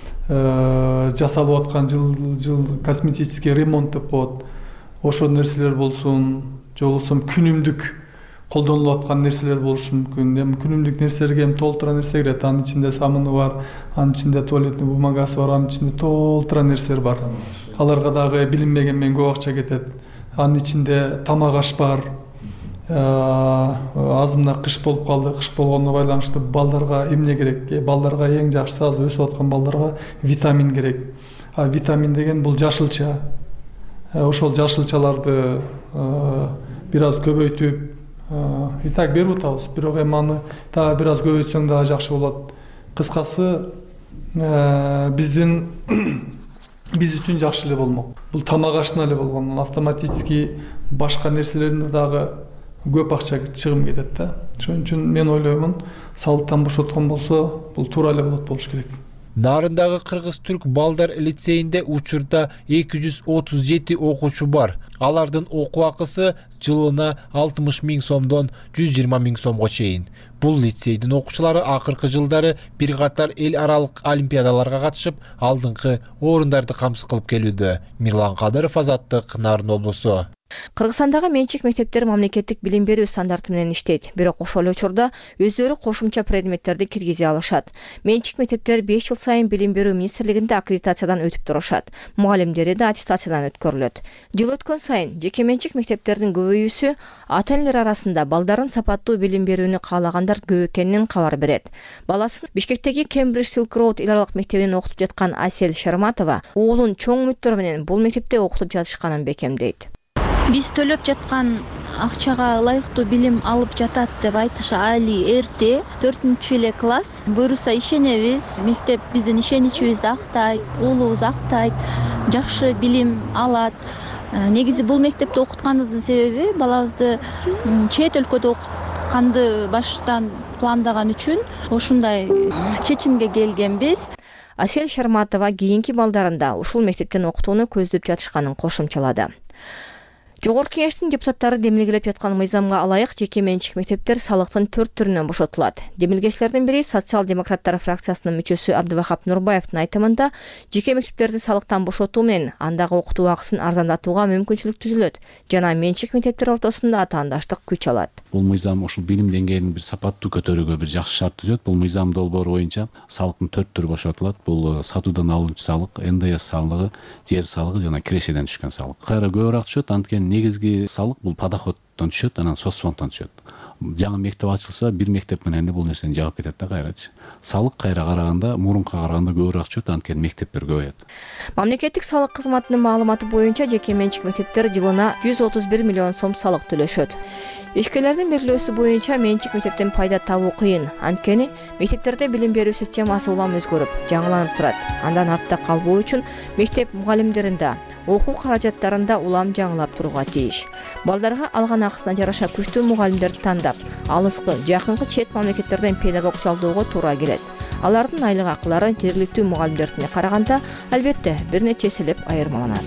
жасалып аткан жыл косметический ремонт деп коет. Ошол нерселер болсун, же болбосо күнүмдүк колдонулуп аткан нерселер болушу мүмкүн. Эми күнүмдүк нерселерге толтура нерсе кирет. Анын ичинде самыны бар, анын ичинде туалетный бумагасы бар, анын ичинде толтура нерселер бар. Аларга дагы билинбеген менен көп акча кетет. Анын ичинде тамак аш бар. Азымда кыш болуп калды. Кыш болгонуна байланыштуу балдарга эмне керек? Балдарга эң жакшысы азыр өсүп аткан балдарга витамин керек. Витамин деген бул жашылча. Ошол жашылчаларды бир аз көбөйтүп и так берип атабыз. Бирок эми аны дагы бир аз көбөйтсөң дагы жакшы болот. Кыскасы биз үчүн жакшы эле болмок. Бул тамак ашына эле болгон, автоматически башка нерселерине дагы көп акча чыгым кетет да. Ошон үчүн мен ойлоймун, салыктан бошоткон болсо, бул туура эле болуш керек. Нарындагы Кыргыз-Түрк балдар лицейинде учурда 237 окуучу бар. Алардын окуу акысы жылына 60 000 сомдон 120 000 сомго чейин. Бул лицейдин окуучулары акыркы жылдары бир катар эл аралык олимпиадаларга катышып, алдыңкы орундарды камсыз кылып келүүдө. Мирлан Кадыров, Азаттык, Нарын облусу. Кыргызстандагы менчик мектептер мамлекеттик билим берүү стандарты менен иштейт. Бирок ошол учурда өздөрү кошумча предметтерди киргизе алышат. Менчик мектептер 5 жыл сайын билим берүү министрлигинде аккредитациядан өтүп турушат. Мугалимдери да аттестациядан өткөрүлөт. Жыл өткөн сайын жеке менчик мектептердин көбөйүүсү ата-энелер арасында балдарын сапаттуу билим берүүнү каалагандар көп экенин кабар берет. Баласын Бишкектеги Кембридж Силк Роуд эл аралык мектебинен окутуп жаткан Асель Шарматова уулун чоң үмүттөр менен бул мектепте окутуп жатышканын бекемдейт. Биз төлөп жаткан акчага ылайыктуу билим алып жатат деп айтыш али эрте. 4-чү эле класс. Буюрса ишенебиз. Мектеп биздин ишеничибизди актайт, уулубуз актайт, жакшы билим алат. Негизи бул мектепте окутканыбыздын себеби балабызды чет өлкөдө окутканды баштан пландаган үчүн ушундай чечимге келгенбиз. Асель Шарматова кийинки балдарында ушул мектептен окутууну көздөп жатышканын кошумчалады. Жогорку кеңештин депутаттары демилгелеп жаткан мыйзамга ылайык жеке менчик мектептер салыктын 4 түрүнөн бошотулат. Демилгечилердин бири социал-демократтар фракциясынын мүчөсү Абдывахап Нурбаевдин айтымында жеке мектептерди салыктан бошотуу менен андагы окутуу акысын арзандатууга мүмкүнчүлүк түзүлөт жана менчик мектептер ортосунда атаандаштык күч алат. Бул мыйзам ушул билим деңгээлин бир сапаттуу көтөрүүгө бир жакшы шарт түзөт. Бул мыйзам долбоору боюнча салыктын 4 түрү бошотулат. Бул сатуудан алынчу салык, НДС салыгы, жер салыгы жана кирешеден түшкөн салык. Кайра көбүрөөк түшөт, анткени негизги салык бул подоходдон түшөт, анан соцфонддон түшөт. Жаңы мектеп ачылса, бир мектеп менен бул нерсени жаап кетет да кайрачы. Салык кайра караганда, мурунка караганда көбүрөөк түшөт, анткени мектептер көбөйөт. Мамлекеттик салык кызматынын маалыматы боюнча жеке менчик мектептер жылына 131 миллион сом салык төлөшөт. Ишкерлердин белгилөөсү боюнча менчик мектептен пайда табуу кыйын. Анткени мектептерде билим берүү системасы улам өзгөрүп, жаңыланып турат. Андан артта калбоо үчүн мектеп мугалимдеринде, окуу каражаттарында улам жаңылап турууга тийиш. Балдарга алган акысына жараша күчтүү мугалимдерди тандап, алыскы, жакынкы чет мамлекеттерден педагог жалдоого туура келет. Алардын айлык акылары жергиликтүү мугалимдердине караганда албетте бир нече эселеп айырмаланат.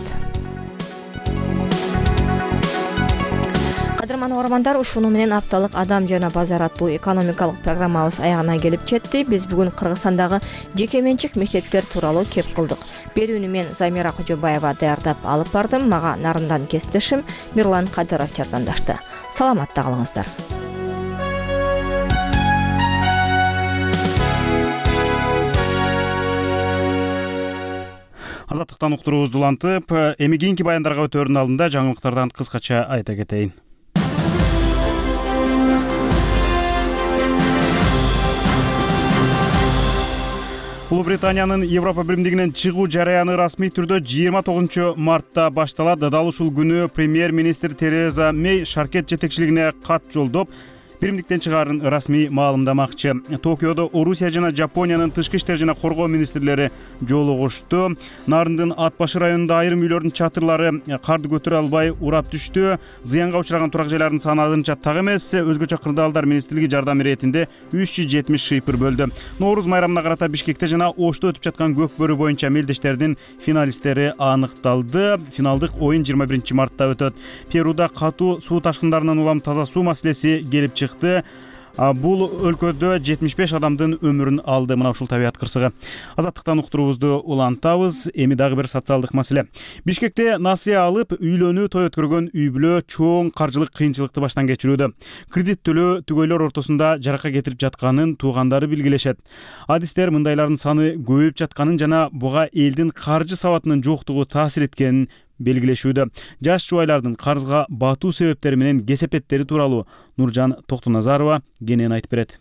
Кадырман угармандар, ушуну менен апталык Адам жана базар аттуу экономикалык программабыз аягына келип жетти. Биз бүгүн Кыргызстандагы жеке менчик мектептер тууралуу кеп кылдык. Берүүнү мен Замира Кожобаева даярдап алып бардым. Мага нарындан кесиптешим Мирлан Кадыров жардамдашты. Саламатта калыңыздар. Азаттыктан уктуруубузду улантып, эми кийинки баяндарга өтөөрдүн алдында жаңылыктардан кыскача айта кетейин. Улуу Британиянын Европа биримдигинен чыгуу жараяны расмий түрдө 29 мартта башталат. Дал ушул күнү премьер-министр Тереза Мэй шаркет жетекчилигине кат жолдоп, биримдиктен чыгаарын расмий маалымдамакчы. Токиодо Орусия жана Жапониянын тышкы иштер жана коргоо министрлери жолугушту. Нарындын ат башы районунда айрым үйлөрдүн чатырлары карды көтөрө албай урап түштү. Зыянга учураган турак жайлардын саны азырынча так эмес. Өзгөчө кырдаалдар министрлиги жардам иретинде 370 шыйпыр бөлдү. Нооруз майрамына карата Бишкекте жана Ошто өтүп жаткан көк бөрү боюнча мелдештердин финалисттери аныкталды. Финалдык оюн 21 мартта өтөт. Перуда катуу суу ташкындарынан улам таза суу маселеси келип чыкты. Бул өлкөдө 75 адамдын өмүрүн алды. Мына ушул табият кырсыгы. Азаттыктан уктуруубузду улантабыз. Эми дагы бир социалдык маселе. Бишкекте насыя алып, үйлөнүү той өткөргөн үй бүлө чоң каржылык кыйынчылыкты баштан кечирүүдө. Кредит төлөө түгөйлөр ортосунда жаракка кетирип жатканын туугандары билгилешет. Адистер мындайлардын саны көбөйүп жатканын жана буга элдин каржы сабатынын жоктугу таасир эткенин белгилешүүдө. Жаш жубайлардын карызга батуу себептери менен кесепеттери тууралуу Нуржан Токтуназарова кенен айтып берет.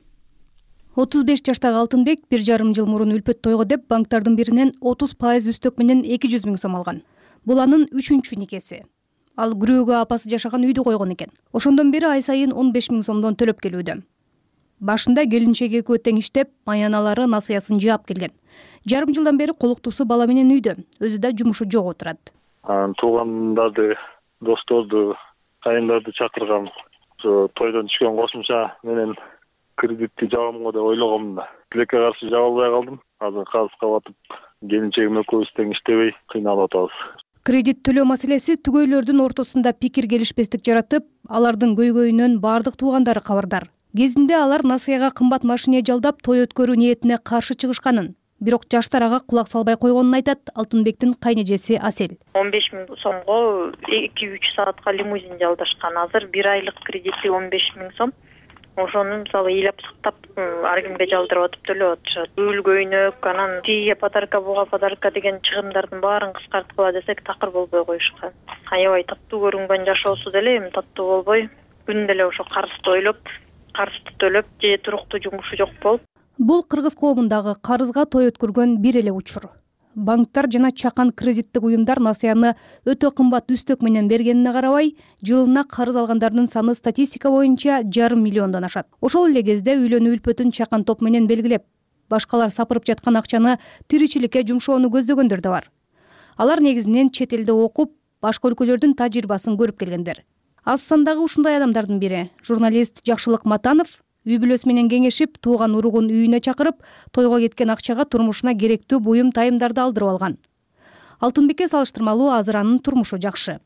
35 жаштагы Алтынбек 1,5 жыл мурун үлпөт тойго деп банктардын биринен 30% үстөк менен 200 000 сом алган. Бул анын 3-чү никеси. Ал күрөөгө апасы жашаган үйдү койгон экен. Ошондон бери ай сайын 15 000 сомдон төлөп келүүдө. Башында келинчеги экөө тең иштеп, аяналары насыясын жаап келген. Жарым жылдан бери колуктуусу бала менен үйдө, өзү да жумушу жок отурат. Туугандарды, досторду, кайындарды чакыргам. Тойдон түшкөн кошумча менен кредитти жабамго деп ойлогом да. Тилекке каршы жаба албай калдым. Азыр карызга батып, келинчегим экөөбүз тең иштебей кыйналып атабыз. Кредит төлөө маселеси түгөйлөрдүн ортосунда пикир келишпестик жаратып, алардын көйгөйүнөн бардык туугандары кабардар. Кезинде алар насыяга кымбат машина жалдап той өткөрүү ниетине каршы чыгышканын, бирок жаштар ага кулак салбай койгонун айтат Алтынбектин кайнежеси Асел. 15 000 сомго 2-3 саатка лимузин жалдашкан. Азыр 1 айлык кредити 15 000 сом. Ошону мисалы ыйлап сактап ар кимге жалдырып атып төлөп атышат. Үй көйнөк, анан тиге подарка, буга подарка деген чыгымдардын баарын кыскарткыла десек такыр болбой коюшкан. Аябай таттуу көрүнгөн жашоосу деле эми таттуу болбой, күн деле ошо карызды ойлоп, карызды төлөп, же туруктуу жумушу жок болуп. Бул кыргыз коомундагы карызга той өткөргөн бир эле учур. Банктар жана чакан кредиттик уюмдар насыяны өтө кымбат үстөк менен бергенине карабай, жылына карыз алгандардын саны статистика боюнча 500 000 ашат. Ошол эле кезде үйлөнүү үлпөтүн чакан топ менен белгилеп, башкалар сапырып жаткан акчаны тиричиликке жумшоону көздөгөндөр да бар. Алар негизинен чет элде окуп, башка өлкөлөрдүн тажрыйбасын көрүп келгендер. Аз сандагы ушундай адамдардын бири журналист Жакшылык Матанов үй бүлөсү менен кеңешип, тууган уругун үйүнө чакырып, тойго кеткен акчага турмушуна керектүү буюм тайымдарды алдырып алган. Алтынбекке салыштырмалуу азыр анын турмушу жакшы.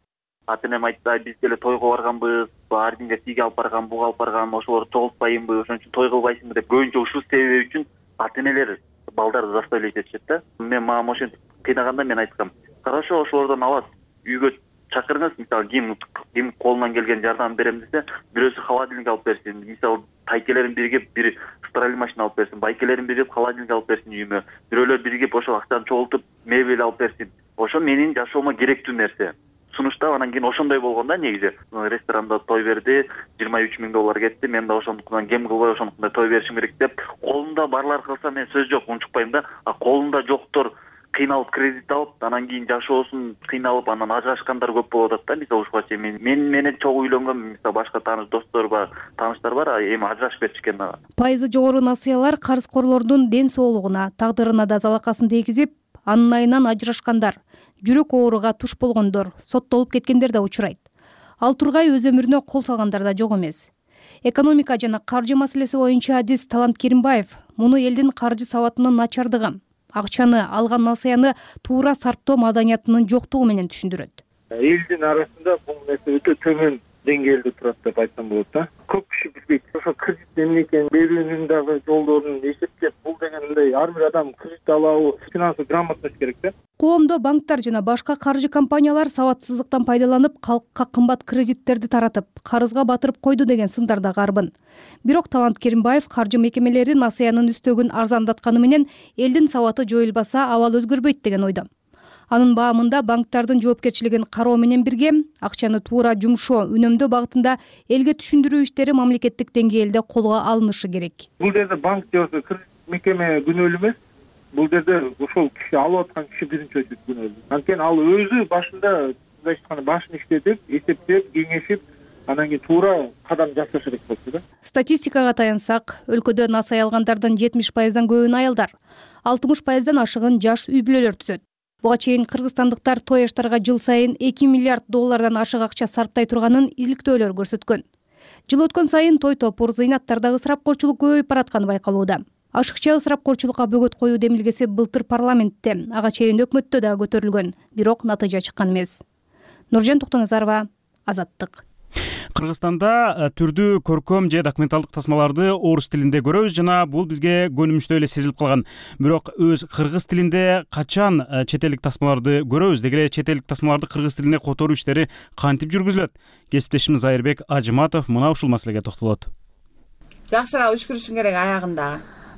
ата энем айтты, биз деле тойго барганбыз, ар кимге тиги алып барган, буга алып барган, ошолорду чогултпайынбы, ошон үчүн той кылбайсыңбы деп көбүнчө ушул себеби үчүн ата энелер балдарды заставлять этишет да. Мен мамам ошентип кыйнаганда мен айткам, хорошо, ошолордон алат, үйгө чакырыңыз, мисалы ким колунан келген жардам берем десе, бирөөсү холодильник алып берсин, мисалы тайкелерин биригип, бири стиральный машина алып берсин, байкелерин биригип, холодильник алып берсин үйүмө, бирөөлөр биригип ошол акчаны чогултуп мебель алып берсин. Ошо менин жашоомо керектүү нерсе. Сунуштап анан кийин ошондой болгон да негизи. Ресторанда той берди, $20,000 кетти. Мен да ошондуктан кем кылбай ошондуктан той беришим керек деп, колунда барлар кылса мен сөз жок, унчукпайм да. А колунда жоктор кыйналып кредит алып, анан кийин жашоосун кыйналып, анан ажырашкандар көп болуп атат да. Мисалы ушуга чейин мен менен чогуу үйлөнгөн, мисалы башка тааныш достор бар, тааныштар бар, эми ажырашып беришкен дагы. Пайызы жогору насыялар карызкорлордун ден соолугуна, тагдырына да залакасын тийгизип, анын айынан ажырашкандар, жүрөк ооруга туш болгондор, соттолуп кеткендер да учурайт. Ал тургай өз өмүрүнө кол салгандар да жок эмес. Экономика жана каржы маселеси боюнча адис Талант Керимбаев муну элдин каржы сабатынын начардыгы, акчаны алган насыяны туура сарптоо маданиятынын жоктугу менен түшүндүрөт. Элдин арасында бул нерсе өтө төмөн деңгээлде турат деп айтсам болот да. Көп киши билбейт. Ошо кредит эмне экенин, берүүнүн дагы жолдорун эсептеп, бул дегенде ар бир адам кредит алабы, финансовый грамотность керек да. Коомдо банктар жана башка каржы компаниялар сабатсыздыктан пайдаланып, калкка кымбат кредиттерди таратып, карызга батырып койду деген сындар да карбын. Бирок Талант Керимбаев каржы мекемелери насыянын үстөгүн арзандатканы менен элдин сабаты жоюлбаса абал өзгөрбөйт деген ойдо. Анын баамында банктардын жоопкерчилигин кароо менен бирге акчаны туура жумшоо, үнөмдөө багытында элге түшүндүрүү иштери мамлекеттик деңгээлде колго алынышы керек. Бул жерде банк же кредит мекеме күнөөлүү эмес. Бул жерде ошол киши алып аткан киши биринчи очередь күнөөлүү. Анткени ал өзү башында башын иштетип, эсептеп, кеңешип, анан кийин туура кадам жасаш керек болчу да. Статистикага таянсак, өлкөдө насыя алгандардын 70%дан көбүн аялдар, 60%дан ашыгын жаш үй бүлөлөр түзөт. Буга чейин кыргызстандыктар той аштарга жыл сайын $2 миллиард ашык акча сарптай турганын иликтөөлөр көрсөткөн. Жыл өткөн сайын той топур, зыйнаттардагы ысырапкорчулук көбөйүп баратканы байкалууда. Ашыкча ысырапкорчулукка бөгөт коюу демилгеси былтыр парламентте, ага чейин өкмөттө да көтөрүлгөн, бирок натыйжа чыккан эмес. Нуржан Токтоназарова, Азаттык. Кыргызстанда түрдүү көркөм же документалдык тасмаларды орус тилинде көрөбүз жана бул бизге көнүмүштүү эле сезилип калган. Бирок өз кыргыз тилинде качан чет элдик тасмаларды көрөбүз, деги эле чет элдик тасмаларды кыргыз тилине которуу иштери кантип жүргүзүлөт? Кесиптешimiz Айырбек Ажыматов мына ушул маселеге токтолот. Жакшыраак үшкүрүшүң керек аягында.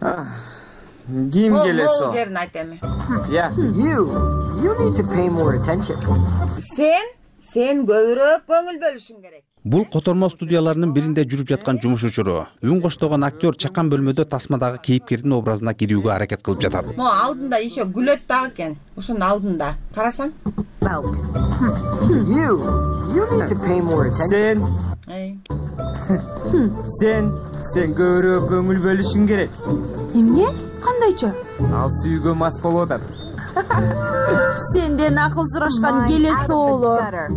Ким келесо? Бул жерин айтам. You need to pay more attention. Сен көбүрөөк көңүл бөлүшүң керек. Бул котормо студияларынын биринде жүрүп жаткан жумуш учуру. Үн коштогон актер чакан бөлмөдө тасмадагы кейипкердин образына кирүүгө аракет кылып жатат. Мо алдында еще күлөт дагы экен. Ошонун алдында. Карасаң? You need to pay more attention. Сен көбүрөөк көңүл бөлүшүң керек. Эмне? Кандайча? Ал сүйгө мас болуп атат. Сенден акыл сурашкан келес оолу.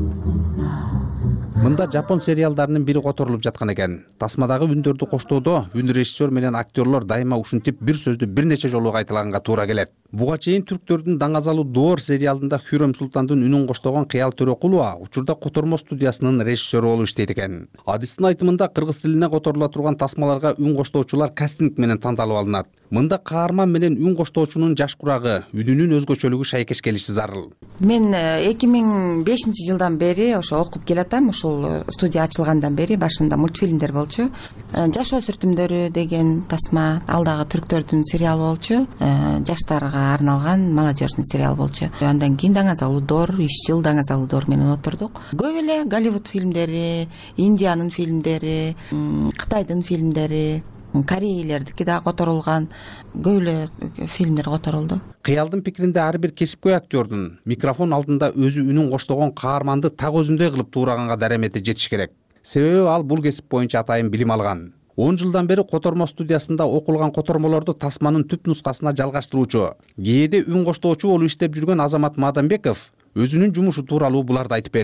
Мында жапон сериалдарынын бири которулуп жаткан экен. Тасмадагы үндөрдү коштоодо үн режиссер менен актерлор дайыма ушинтип бир сөздү бир нече жолу кайталаганга туура келет. Буга чейин түрктөрдүн Даңазалуу Доор сериалында Хүрөм Султандын үнүн коштогон Кыял Төрөкулова учурда котормо студиясынын режиссеру болуп иштейт экен. Адистин айтымында кыргыз тилине которула турган тасмаларга үн коштоочулар кастинг менен тандалып алынат. Мында каарман менен үн коштоочунун жаш курагы, үнүнүн өзгөчөлүгү шайкеш келиши зарыл. Мен 2005-жылдан бери ошо окуп келатам. Ушул студия ачылгандан бери башында мультфильмдер болчу. Жашоо сүртүмдөрү деген тасма, ал дагы түрктөрдүн сериалы болчу. Жаштарга арналган молодежный сериал болчу. Андан кийин Даңазалуу Доор, 3 жыл Даңазалуу Доор менен отурдук. Көп эле Голливуд фильмдери, Индиянын фильмдери, Кытайдын фильмдери, Корейлердики да которулган, көп эле фильмдер которулду. Кыялдын пикиринде ар бир кесипкөй актердун микрофон алдында өзү үнүн коштогон каарманды так өзүндөй кылып туураганга даремети жетиш керек. Себеби ал бул кесип боюнча атайын билим алган. 10 жылдан бери котормо студиясында окулган котормолорду тасманын түп нускасына жалгаштыруучу, кээде үн коштоочу болуп иштеп жүргөн Азамат Мадамбеков өзүнүн жумушу тууралуу буларды айтып берди.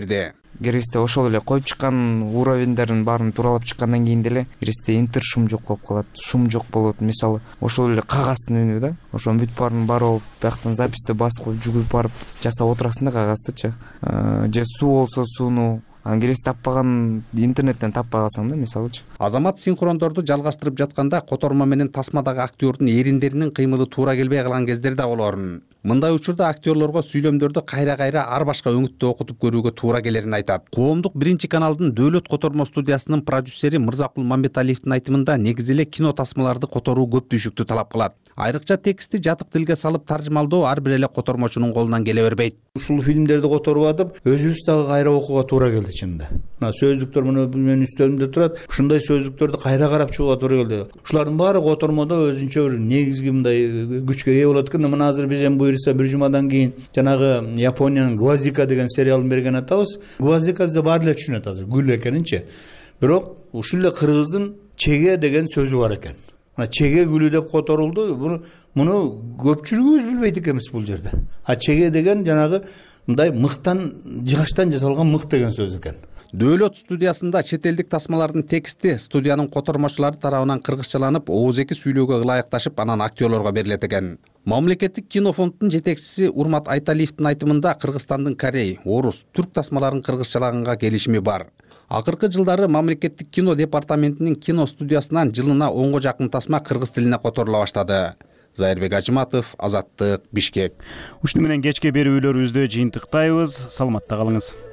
киргизде ошол эле коюп чыккан уровеньдерин баарын тууралап чыккандан кийин деле киргизде интер шум жок болуп калат, шум жок болот. Мисалы ошол эле кагаздын үнү да, ошонун бүт баарын бар болуп, бияктан записти басып коюп жүгүрүп барып жасап отурасың да кагаздычы. Же суу болсо сууну англис таппаган, интернеттен таппай калсаң да, мисалычы. Азамат синхрондорду жалгаштырып жатканда котормо менен тасмадагы актёрдун эриндеринин кыймылы туура келбей калган кездер да болорун. Мындай учурда актёрлорго сүйлөмдөрдү кайра ар башка өңүттө окутуп көрүүгө туура келерин айтат. Коомдук биринчи каналдын Дөөлөт котормо студиясынын продюсери Мырзакул Мамбеталиевдин айтымында негизи эле кино тасмаларды которуу көп түйшүктү талап кылат. Айрыкча текстти жатык тилге салып таржымалдоо ар бир эле котормочунун колунан келе бербейт. Ушул фильмдерди которуп атып, өзүбүз дагы кайра окууга туура келди чынында. Мына сөздүктөр менин үстөлүмдө турат. Ушундай сөздүктөрдү кайра карап чыгууга туура келди. Ушулардын баары котормодо өзүнчө бир негизги мындай күчкө ээ болот экен. Мына азыр биз эми буюрса бир жумадан кийин жанагы Япониянын Гвоздика деген сериалын берген атабыз. Гвоздика десе баары эле түшүнөт азыр гүл экенинчи. Бирок ушул эле кыргыздын чеге деген сөзү бар экен. Мына чеге гүлү деп которулду. Муну көпчүлүгүбүз билбейт экенбиз бул жерде. Чеге деген жанагы мындай мыктан, жыгачтан жасалган мык деген сөз экен. Дөөлөт студиясында чет элдик тасмалардын тексти студиянын котормочулары тарабынан кыргызчаланып, оозеки сүйлөөгө ылайыкташып, анан актёрлорго берилет экен. Мамлекеттик кинофонддун жетекчиси Урмат Айталиевдин айтымында Кыргызстандын корей, орус, түрк тасмаларын кыргызчалаганга келишими бар. Акыркы жылдары мамлекеттик кино департаментинин кино студиясынан жылына 10го жакын тасма кыргыз тилине которула баштады. Зайырбек Ажыматов, Азаттык, Бишкек. Ушуну менен кечке берүүлөрүбүздү жыйынтыктайбыз. Саламатта калыңыз.